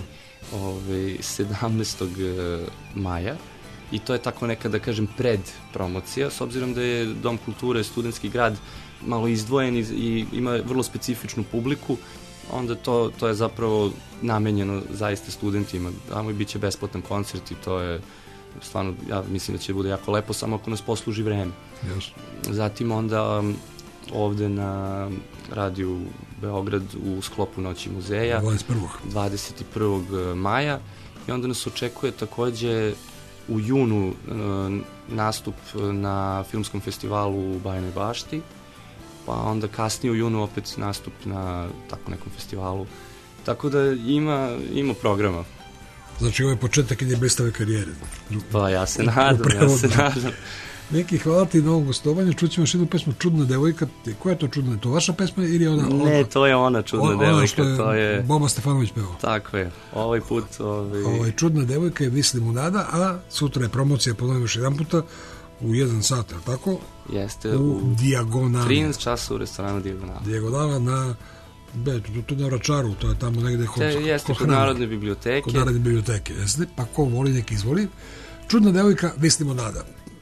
17. maja i to je tako neka, da kažem, predpromocija, s obzirom da je Dom kulture, studentski grad, malo izdvojen i ima vrlo specifičnu publiku, onda to je zapravo namenjeno zaista studentima. Tamo i bit će besplatan koncert i to je stvarno, ja mislim da će bude jako lepo, samo ako nas posluži vreme. Yes. Zatim onda ovde na radiju Beograd u sklopu Noći muzeja 21. maja i onda nas očekuje takođe u junu nastup na filmskom festivalu u Bajinoj Bašti, pa onda kasnije u junu opet nastup na tako nekom festivalu, tako da ima programa. Znači ovo je početak i blistave karijere. Pa ja se nadam. Neki, hvala ti na ovom gostovanju. Čućemo još jednu pesmu Čudna devojka. Koja je to čudna? Je to vaša pesma ili je ona? Ne, to je ona Čudna devojka. Ona što je Boba Stefanović pevao. Tako je. Ovaj put... Čudna devojka je Vesli Lunada, a sutra je promocija, ponovim još jedan puta, u 1 sat, je li tako? Jeste. U Dijagonali. 13 časa u restoranu Dijagonala. Dijagonala na... to na Vračaru, to je tamo negde kod Narodne biblioteke. Kod Narodne biblioteke, jeste? Pa ko voli, neki izvoli. Čudna devojka, Vesli Lunada.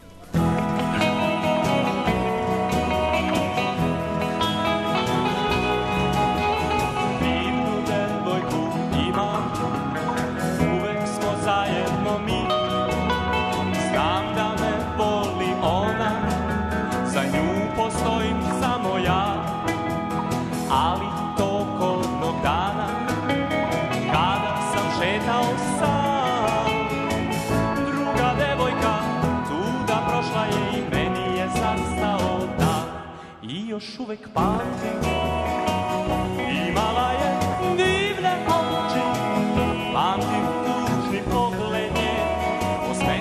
Još uvek pamtim, imala je divne oči, pamtim tužni pogled nje,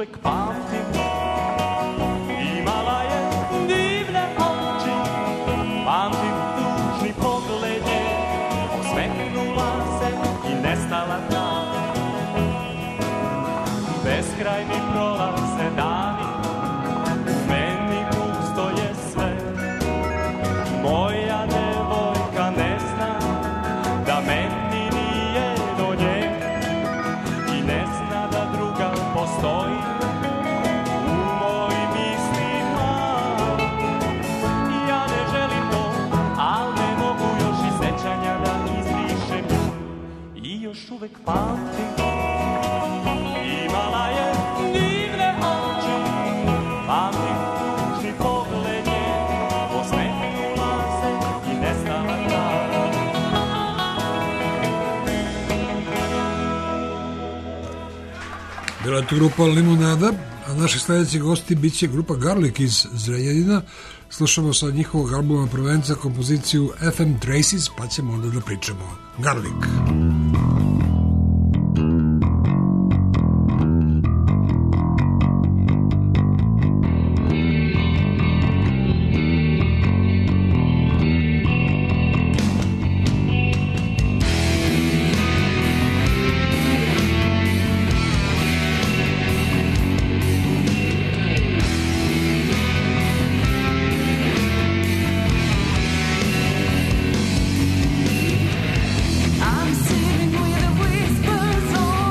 uvek pamtim. Imala je divne oči, pamtim tužni pogled je, osmeknula se i nestala tam. Beskrajni prolaze dani, meni pusto je sve. Moja devojka ne zna da meni nije do nje i ne zna da druga postoji u mojim mislima. Ja ne želim to, al ne mogu još i sećanja da izbrišem i još uvek pamtim. Imala je divne oči, pamtim tužni pogled je, osmeknula se i nestala tam. Bila je to grupa Limonada, a naši sledeći gosti bit će grupa Garlic iz Zrenjanina. Slušamo sa njihovog albuma prvenca kompoziciju FM Traces, pa ćemo onda da pričamo. Garlic. I'm sitting with the whispers on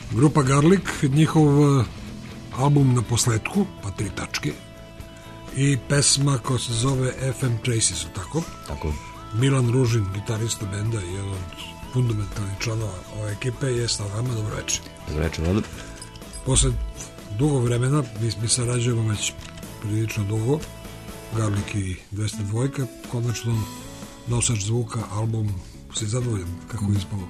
Grupa Garlic, njihov album Na posledku, pa 3 tačke, i pesma koja se zove FM Traces, tako? Tako. Milan Ružin, gitarista benda i jedan od fundamentalnih članova ove ekipe, je s nama. Dobro večer. Dobro večer, Vlado. Posle dugo vremena, mi sarađujemo već prilično dugo, Garlic i 202, konačno nosač zvuka, album, si zadovoljan kako je ispalo?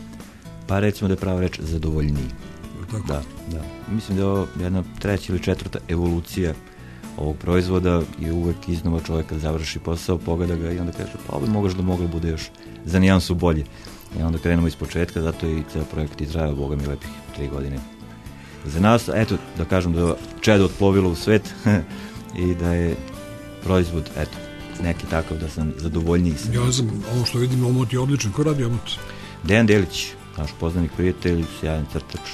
Pa recimo da je prava reč zadovoljniji. Tako? Da. Mislim da je ovo jedna 3. ili 4. evolucija ovog proizvoda i uvek iznova čovjek kad završi posao pogleda ga i onda kaže pa ovo moglo bude još za nijansu bolje. I onda krenemo iz početka, zato je i ceo projekt izrajao, boga mi, lepih 3 godine. Za nas, eto, da kažem da je čedo otplovilo u svet i da je proizvod, eto, neki takav da sam zadovoljniji. Ja znam, ovo što vidim, omot je odličan. Ko radi omot? Dejan Delić, naš poznanik, prijatelj, sjajan crtač.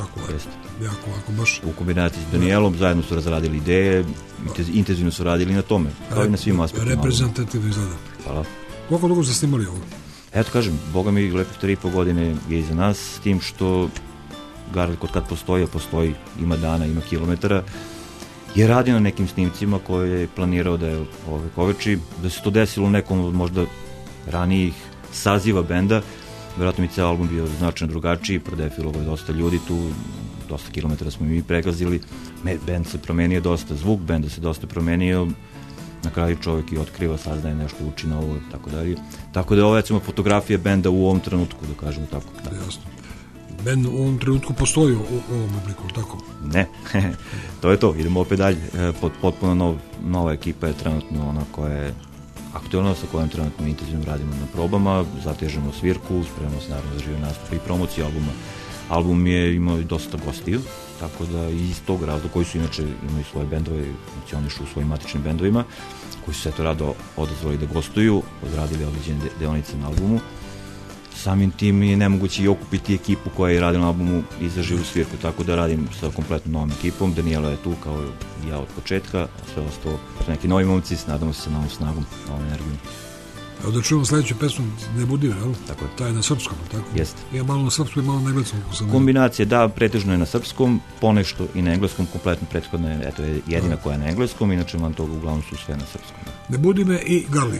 Jako lako, baš. U kombinaciji s Danielom zajedno su razradili ideje, intenzivno su radili na tome, kao i na svim aspektima. Reprezentativno izgleda. Hvala. Koliko dugo ste snimali ovo? Eto kažem, boga mi, lepih 3,5 godine je iza nas, s tim što Garlic od kad postoji, ima dana, ima kilometara, je radio na nekim snimcima koje je planirao da je ovekoveči, da se to desilo u nekom od možda ranijih saziva benda. Vjerojatno mi ceo album bio značajno drugačiji, prodefilovao je dosta ljudi tu, dosta kilometara smo mi pregazili, bend se promenio dosta, zvuk benda se dosta promenio, na kraju čovjek i otkriva, saznaje nešto, uči novo, tako dalje. Tako da je ovo, recimo, fotografija benda u ovom trenutku, da kažemo tako. Jasno. Bend u ovom trenutku postoji u ovom obliku, tako? Ne, to je to, idemo opet dalje. Potpuno nova ekipa je trenutno ona koja je aktualna, sa kojom trenutno intenzivno radimo na probama, zatežemo svirku, spremamo se naravno za žive nastupe i promociju albuma. Album je imao dosta gostiju, tako da iz tog razloga, koji su inače imaju svoje bendove, funkcionišu u svojim matičnim bendovima, koji su se to rado odazvali da gostuju, odradili određene deonice na albumu. Samim tim je nemoguće i okupiti ekipu koja je radila na albumu i za živu svirku, tako da radim sa kompletno novom ekipom. Daniela je tu kao i ja od početka, a sve ostalo su neki novi momci, nadamo se sa novom snagom, novom energijom. Evo da čujemo sledeću pesmu, Ne budi me, jel? Tako je. Ta je na srpskom, tako? Jeste. Je malo na srpskom i malo na engleskom. Kombinacija, da, pretežno je na srpskom, ponešto i na engleskom, kompletno prethodno je, eto, je jedina koja je na engleskom, inače van toga uglavnom su sve na srpskom. Ne budi me i Garlic.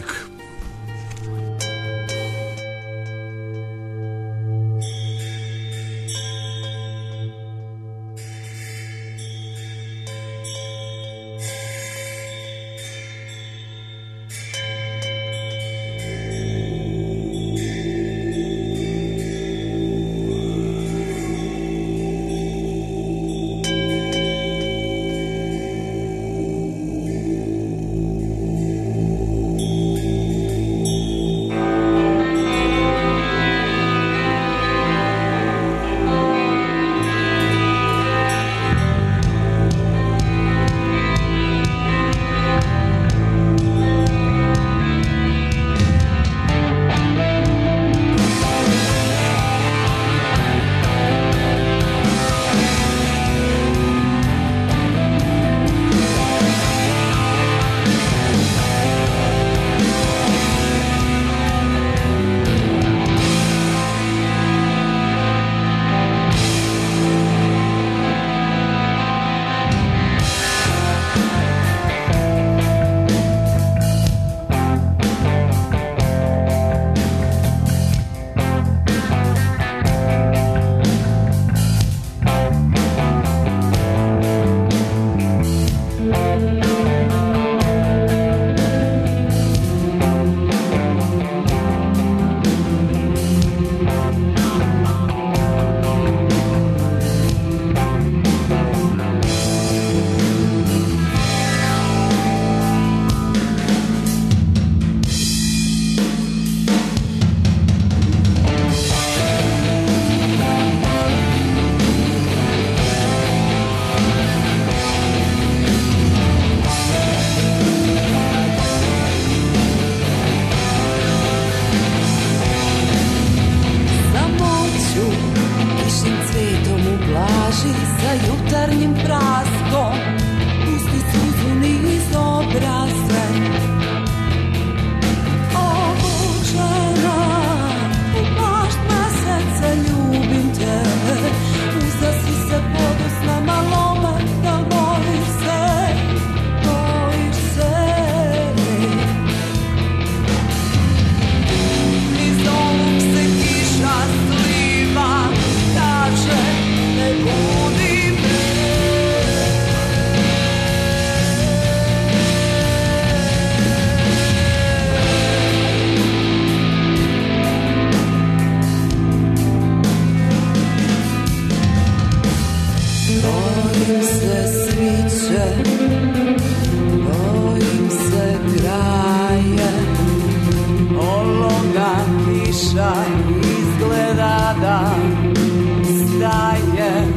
Za Bojim se sviće, bojim se graje, ologa kiša izgleda da staje.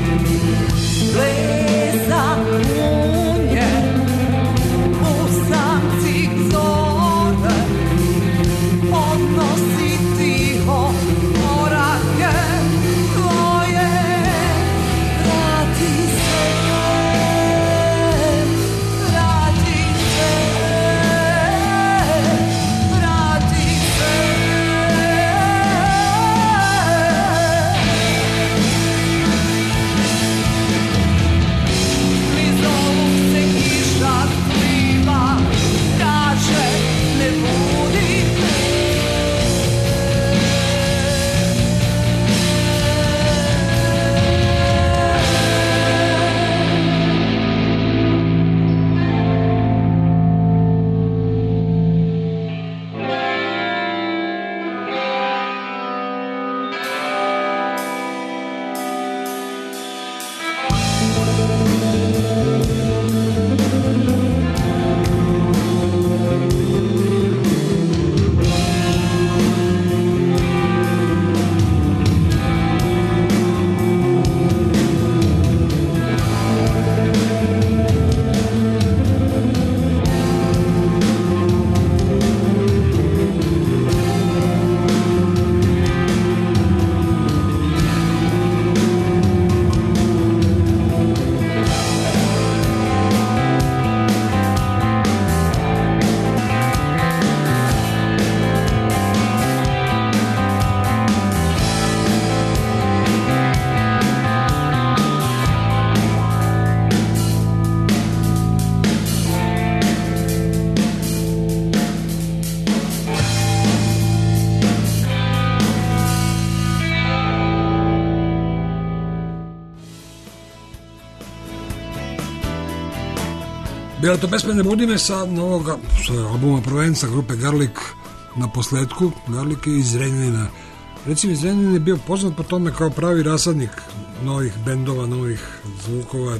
Blezam unje u samci zore, odnosi tiho korake tvoje. Vrati se, vrati se, vrati se. Bliz ovog se kiša sliva, kaže ne budi me. Bila to pesma Ne budi me sa novog albuma Prvenca grupe Garlik na posledku. Garlik je iz Zrenjanina. Recimo, Zrenjanin je bio poznat po tome kao pravi rasadnik novih bendova, novih zvukova,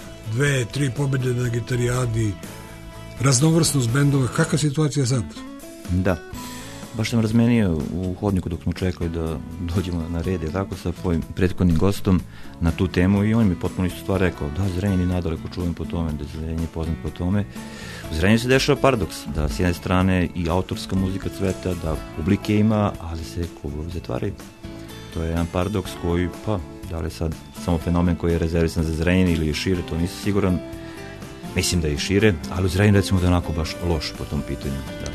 2-3 pobjede na gitarijadi, raznovrsnost bendova. Kakva situacija sad? Da, baš sam razmenio u hodniku dok smo čekali da dođemo na red, je tako, sa tvojim prethodnim gostom na tu temu i on mi potpuno isto stvar rekao, da, Zrenjanin je nadaleko čuven po tome, da Zrenjanin je poznat po tome. U Zrenjaninu se dešava paradoks, da s jedne strane i autorska muzika cveta, da publike ima, ali se klubovi zatvaraju. To je jedan paradoks koji, pa, da li sad samo fenomen koji je rezervisan za Zrenjanin ili je šire, to nisam siguran. Mislim da je i šire, ali u Zrenjaninu recimo da je onako baš loš po tom pitanju, da.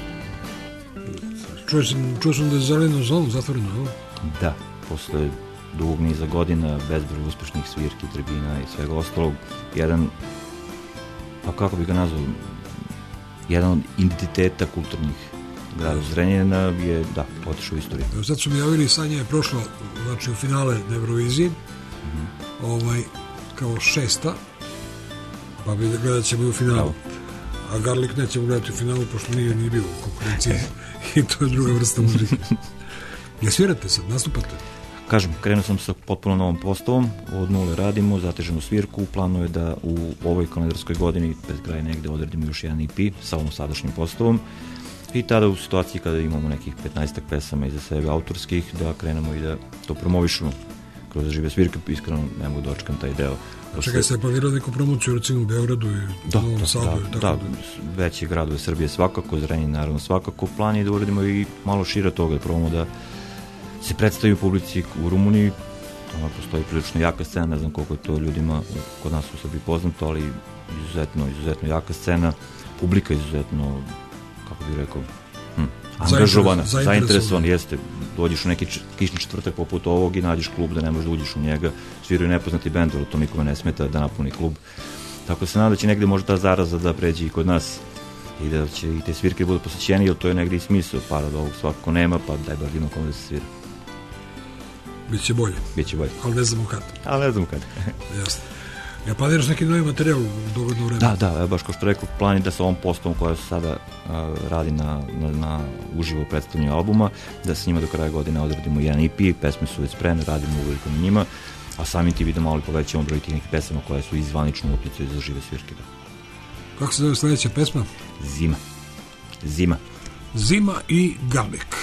Čuo sam da je zelenu zonu zatvoreno, ali? Da, posle dugog niza godina, bezbroj uspešnih svirki, tribina i svega ostalog, jedan, pa kako bi ga nazvao, jedan od identiteta kulturnih grada Zrenjanina je, da, otišao u istoriju. Evo sad su mi javili, Sanja je prošla, znači u finale na Euroviziji, kao 6. Pa bi gledat ćemo u finalu. Bravo. A Garlik nećemo gledati u finalu, pošto nije bio u konkurenciji. I to je druga vrsta muzike. Ja svirate sad, nastupate? Kažem, krenuo sam sa potpuno novom postavom, od nule radimo, zatežemo svirku, planu je da u ovoj kalendarskoj godini pred kraj negde odredimo još jedan EP sa ovom sadašnjim postavom i tada u situaciji kada imamo nekih 15 pesama iza sebe autorskih, da krenemo i da to promovišemo kroz žive svirke, iskreno ne mogu dočekam taj deo. Čekaj, se je planirao neku promociju recimo u Beogradu i Novom Sadu? Da, veći gradove Srbije svakako, Zrenjanin naravno svakako, plan je da uradimo i malo šire toga, probamo da se predstavi u publici u Rumuniji, tamo postoji prilično jaka scena, ne znam koliko je to ljudima kod nas u Srbiji poznato, ali izuzetno jaka scena, publika izuzetno, kako bih rekao, angažovana, zainteresovan, jeste, dođeš u neki kišni četvrtak poput ovog i nađeš klub da ne možeš da uđeš u njega, sviraju nepoznati bendovi, to nikome ne smeta da napuni klub, tako se nadam da će negde možda ta zaraza da pređe i kod nas i da će i te svirke budu posjećeni, jer to je negde i smisao, para da ovog svakako nema, pa daj bar ima kome da se svira. Biće bolje. Ali ne znamo kad. Jasno. Ja planiraš neki novi materijal u dogledno vreme? Da, baš kao što rekao, plan je da sa ovom postavom koja se sada radi na uživo predstavljanju albuma, da sa njima do kraja godine odradimo jedan EP, pesme su već spremne, radimo uveliko na njima a samim tim idemo ali povećamo broj tih nekih pesama koje su izvanično utjecaju za žive svirke. Kako se zove sledeća pesma? Zima i Gambek.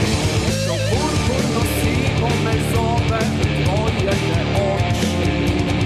Come zove tvoje oči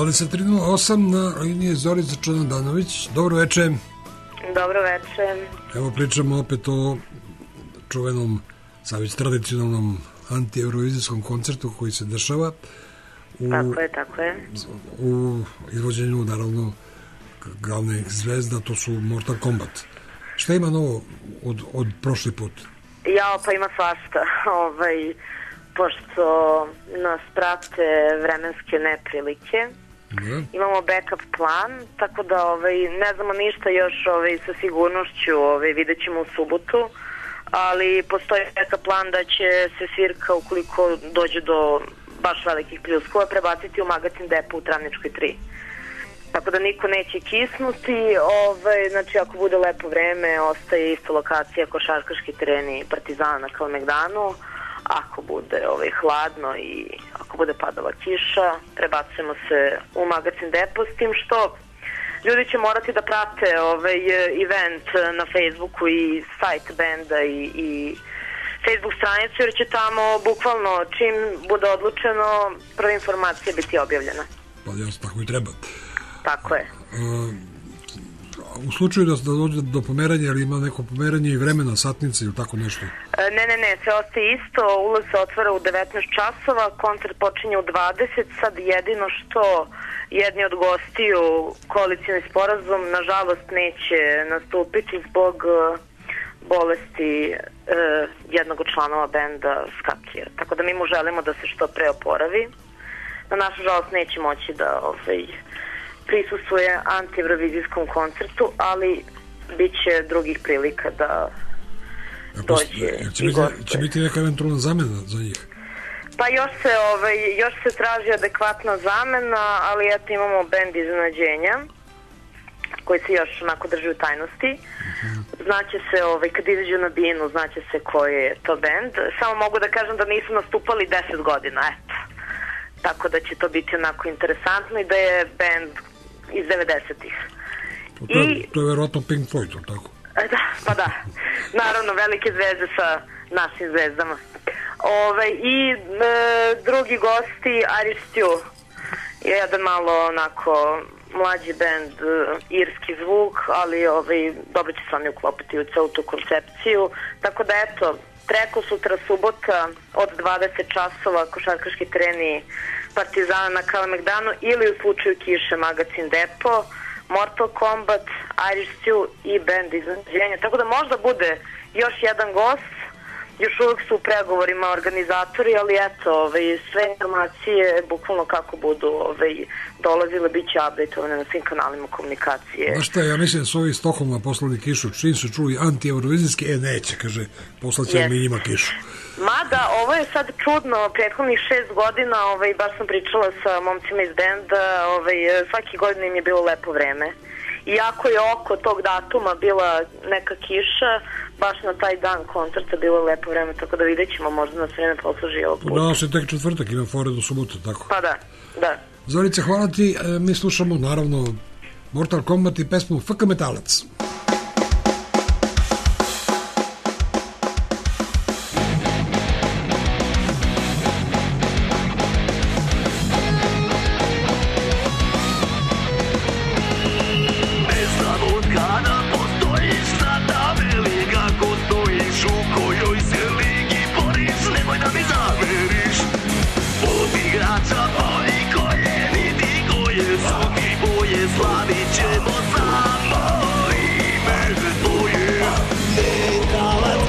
23:08 na liniji Zorica Čanandanović. Dobro večer. Dobro večer. Evo pričamo opet o čuvenom, sad već tradicionalnom anti-eurovizijskom koncertu koji se dešava tako je. U izvođenju, naravno, glavnih zvezda, to su Mortal Kombat. Šta ima novo od prošli put? Pa ima svašta. Pošto nas prate vremenske neprilike, imamo backup plan, tako da ne znamo ništa još sa sigurnošću, vidjet ćemo u subotu, ali postoji backup plan da će se svirka, ukoliko dođe do baš velikih pljuskova, prebaciti u magazin Depo u Travničkoj 3. Tako da niko neće kisnuti, znači ako bude lepo vreme, ostaje isto lokacija košarkaški tereni Partizana na Kalemegdanu. Ako bude hladno i ako bude padala kiša, prebacujemo se u magazin Depo, s tim što ljudi će morati da prate event na Facebooku i sajt benda i Facebook stranicu, jer će tamo bukvalno čim bude odlučeno prva informacija biti objavljena. Pa jasno, tako i treba. Tako je. U slučaju da dođe do pomeranja, ali ima neko pomeranje i vremena, satnice ili tako nešto? Ne, sve ostaje isto, ulaz se otvara u 19 časova, koncert počinje u 20, sad jedino što jedni od gostiju, koalicijni sporazum, nažalost neće nastupiti zbog bolesti jednog od članova benda Skakija. Tako da mi mu želimo da se što pre oporavi. Na našu žalost neće moći da prisustvuje anti-eurovizijskom koncertu, ali bit će drugih prilika da dođe i gostuje. Će biti neka eventualna zamena za njih? Pa još se traži adekvatna zamena, ali eto imamo bend iznenađenja koji se još onako drži u tajnosti. Znaće se, kad izađu na binu, znaće se koji je to bend. Samo mogu da kažem da nisu nastupali 10 godina, eto. Tako da će to biti onako interesantno i da je bend iz 90-ih. To je verovatno Pink Floyd, tako? Da. Naravno, velike zvezde sa našim zvezdama. I drugi gosti, Irish Stew, je jedan malo onako mlađi bend, irski zvuk, ali dobro će se oni uklopiti u celu tu koncepciju. Tako da eto, preko sutra subota od 20 časova košarkaški tereni Partizana na Kalemegdanu ili u slučaju kiše magazin Depo, Mortal Kombat, Irish Stew i bend iznenađenja. Tako da možda bude još jedan gost, još uvijek su u pregovorima organizatori, ali eto, sve informacije, bukvalno kako budu dolazile, bit će updateovane na svim kanalima komunikacije. Znaš šta, ja mislim da su ovi Stokholma poslali kišu, čim su čuli anti-eurovizijski, neće, kaže, poslaćemo mi njima kišu. Mada, ovo je sad čudno, prethodnih 6 godina, baš sam pričala sa momcima iz benda, svaki godin im je bilo lepo vreme. Iako je oko tog datuma bila neka kiša, baš na taj dan koncerta bilo lepo vreme, tako da vidjet ćemo, možda nas vreme posluži ovog puta. Da, se tek četvrtak, ima fore do subota, tako? Pa da. Zorice, hvala ti, mi slušamo naravno Mortal Kombat i pesmu FK Metalac. Slavit ćemo samo ime tvoje. Metalac,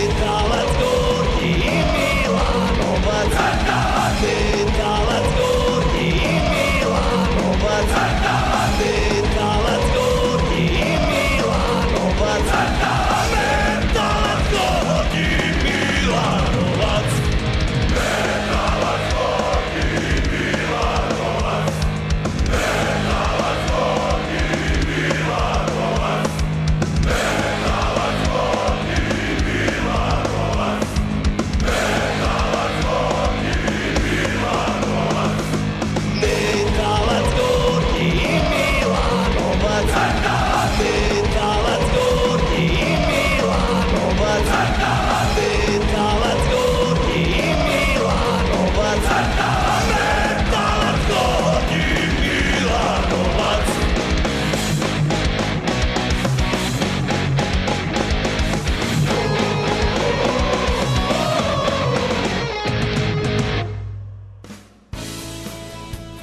Metalac,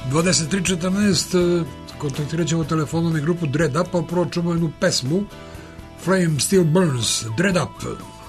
23.14, kontaktirat ćemo telefonom i grupu Dread Up, a prvo čujemo jednu pesmu Flame Still Burns, Dread Up.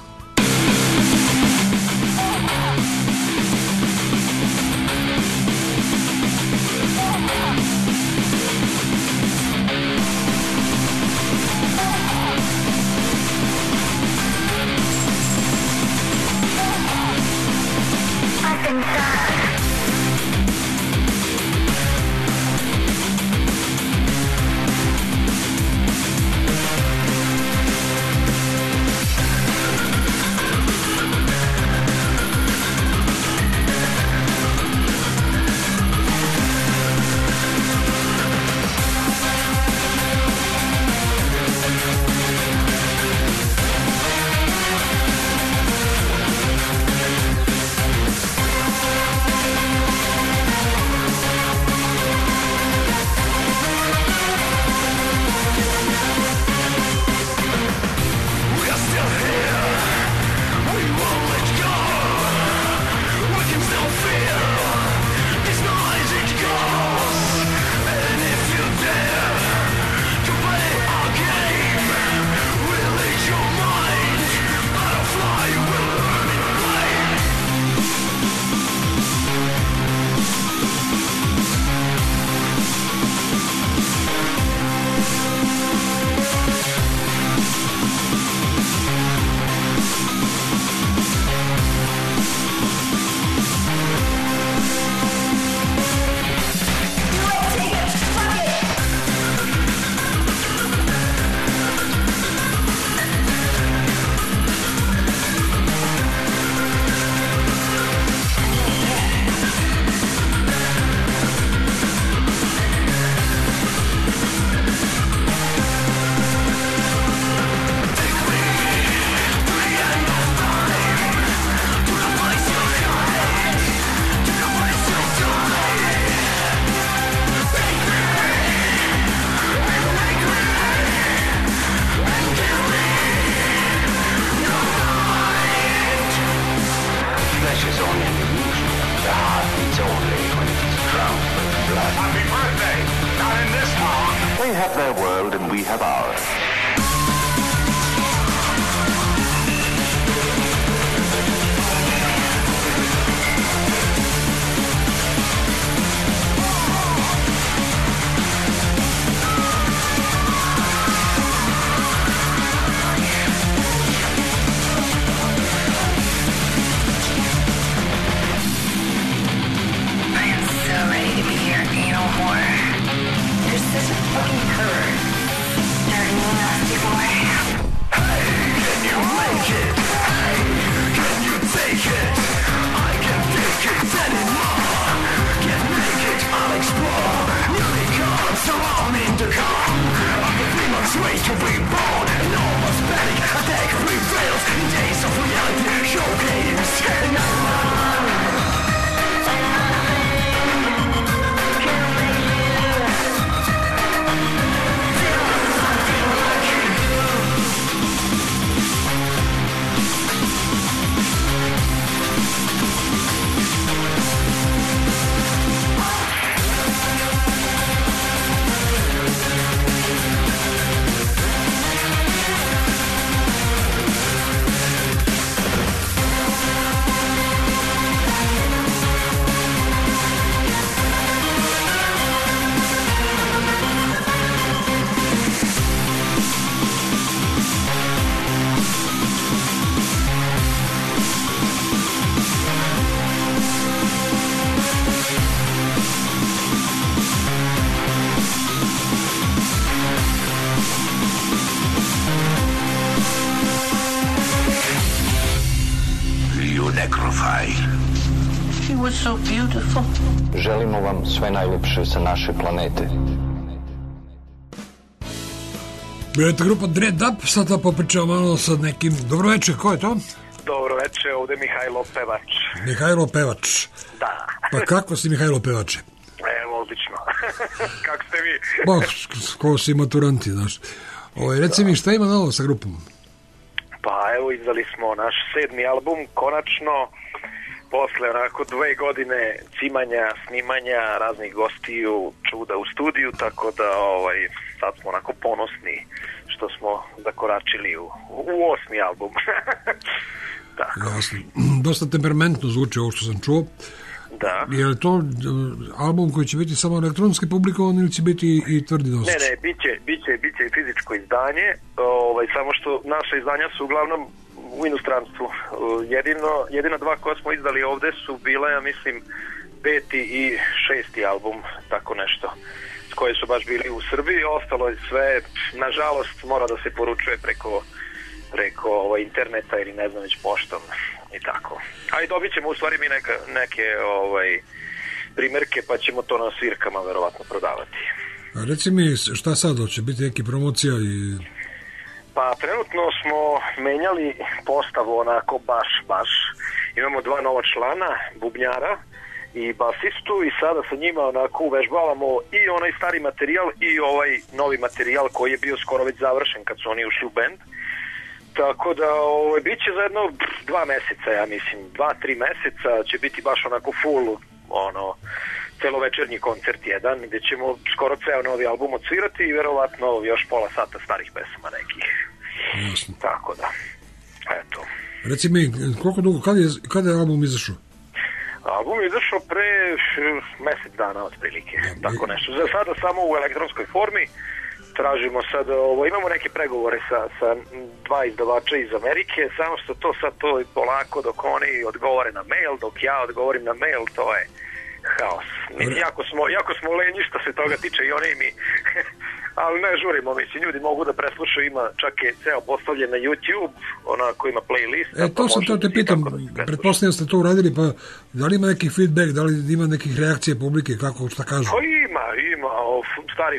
Želimo vam sve najlepše sa naše planete. Bila je to grupa Dread Up, sad da popričamo malo sa nekim... Dobro večer, ko je to? Dobro večer, ovde Mihajlo Pevač. Mihajlo Pevač. Da. Pa kako si Mihajlo Pevače? Evo, odlično. Kako ste vi? Ba, ko si maturanti, znaš. Reci mi, šta ima novo sa grupom? Pa evo, izdali smo naš 7. album, konačno, posle onako 2 godine cimanja, snimanja, raznih gostiju, čuda u studiju, tako da sad smo onako ponosni što smo zakoračili u 8. album. Jasno. Dosta temperamentno zvuči ovo što sam čuo. Da. Je li to album koji će biti samo elektronski publikovan ili će biti i tvrdi nosič? Ne, biće i fizičko izdanje, samo što naše izdanja su uglavnom u inostranstvu. Jedina 2 koja smo izdali ovde su bila, ja mislim, 5. i 6. album, tako nešto, s koje su baš bili u Srbiji. Ostalo je sve, nažalost, mora da se poručuje preko interneta ili ne znam već poštom i tako. A i dobit ćemo u stvari mi neke primerke, pa ćemo to na svirkama verovatno prodavati. A reci mi, šta sad, hoće biti neki promocija i... Pa trenutno smo menjali postavu onako baš. Imamo 2 nova člana, bubnjara i basistu, i sada sa njima onako uvežbavamo i onaj stari materijal i ovaj novi materijal koji je bio skoro već završen kad su oni ušli u band. Tako da bit će za jedno 2 meseca, ja mislim, 2-3 meseca će biti baš onako full, celovečernji koncert jedan, gdje ćemo skoro ceo novi album odsvirati i verovatno još pola sata starih pesama nekih. Jasno. Tako da, eto. Reci mi, koliko dugo, kada je album izašao? Album je izašao pre mesec dana otprilike, tako nešto. Za sada samo u elektronskoj formi. Tražimo sad, imamo neke pregovore sa 2 izdavača iz Amerike, samo što to sad to polako dok oni odgovore na mail, dok ja odgovorim na mail, to je haos. Jako smo lenji što se toga tiče i oni mi, ali ne žurimo, mislim, ljudi mogu da preslušaju, ima čak je ceo postavljen na YouTube, onako ima playlist. To sam to te pitam, pretpostavljam ste to uradili, pa da li ima neki feedback, da li ima nekih reakcija publike, šta kažu? Pa ima, stari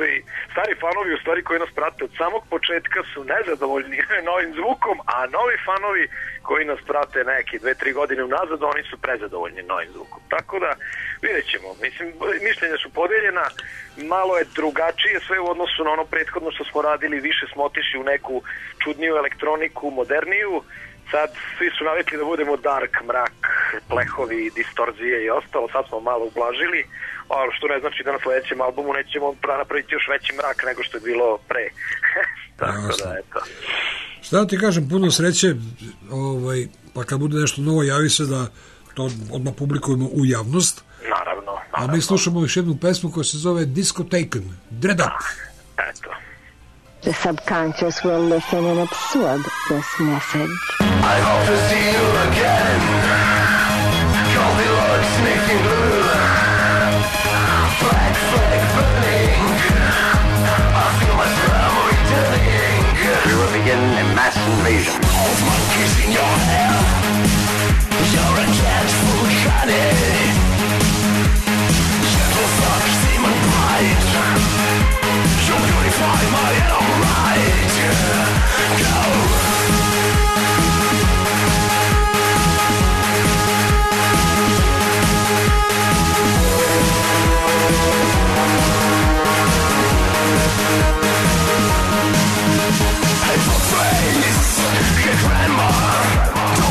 fanovi u stvari koji nas prate od samog početka su nezadovoljni novim zvukom, a novi fanovi koji nas prate neki 2-3 godine unazad, oni su prezadovoljni novim zvukom. Tako da, vidjet ćemo. Mislim, mišljenja su podeljena, malo je drugačije sve u odnosu na ono prethodno što smo radili, više smo otišli u neku čudniju elektroniku, moderniju. Sad svi su navikli da budemo dark, mrak, plehovi, distorzije i ostalo, sad smo malo ublažili, ali što ne znači da na sledećem albumu nećemo napraviti još veći mrak nego što je bilo pre. Tako da, eto. Šta da ti kažem, puno sreće, pa kad bude nešto novo javi se da to odmah publikujemo u javnost. Naravno. A mi slušamo još jednu pesmu koja se zove Discotaken, Dread Up. Eto. The subconscious will listen and absorb this message. I hope to see you again. Goldilocks making blue. Flag burning. I feel my sperm returning. We will begin a mass invasion. Old monkeys in your hair. You're a cat full of honey. Gentle fuck, semen bright. You purify my inner right. Go. Hateful face, your grandma.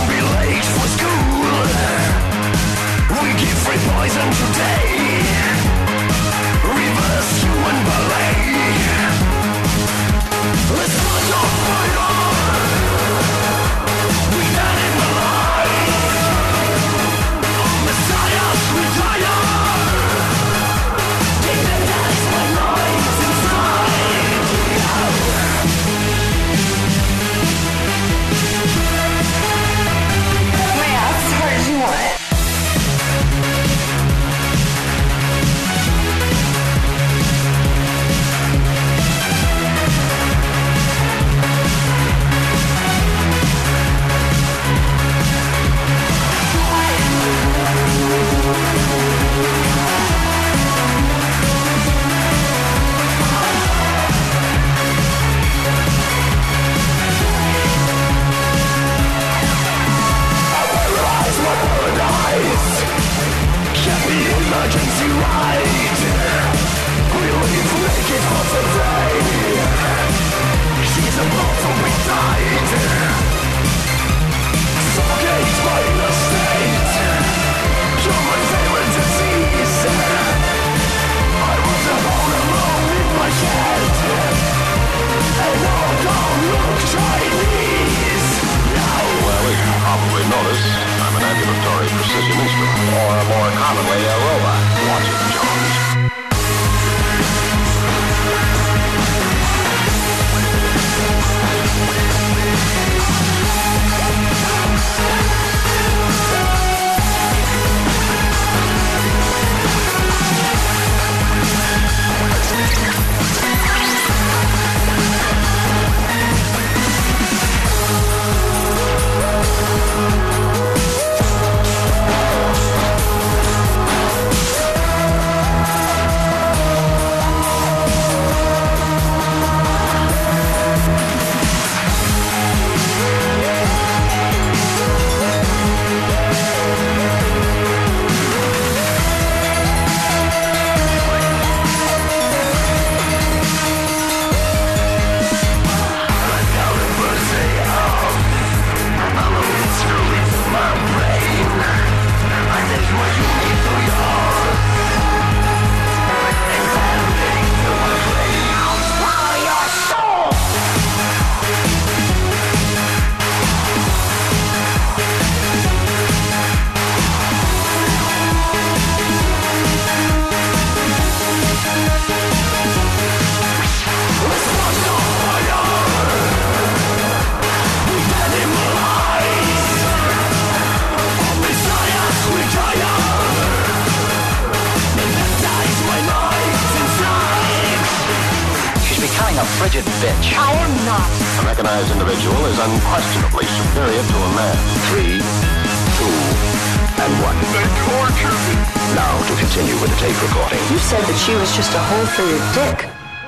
a frigid bitch. I am not. A mechanized individual is unquestionably superior to a man. 3, 2, and 1. They torture me. Now to continue with the tape recording. You said that she was just a hole for your dick.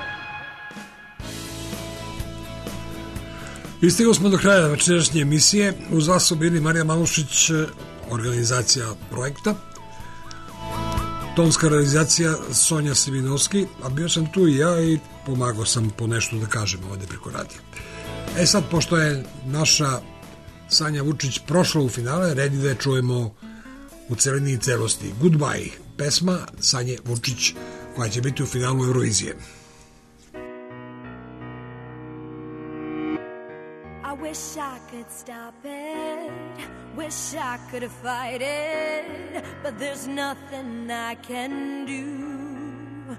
I stigli smo do kraja večerašnje emisije. Uz vas su bili Marija Malušić, organizacija projekta, tonska realizacija Sonja Sivinovski, a bio sam tu i ja i pomagao sam po nešto da kažem ovde preko radija. Sad, pošto je naša Sanja Vučić prošla u finale, red je da je čujemo u celini i celosti. Goodbye, pesma Sanje Vučić koja će biti u finalu Eurovizije. Wish I could stop it, wish I could fight it, but there's nothing I can do.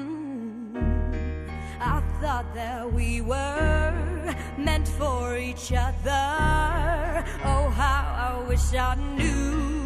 I thought that we were meant for each other. Oh, how I wish I knew.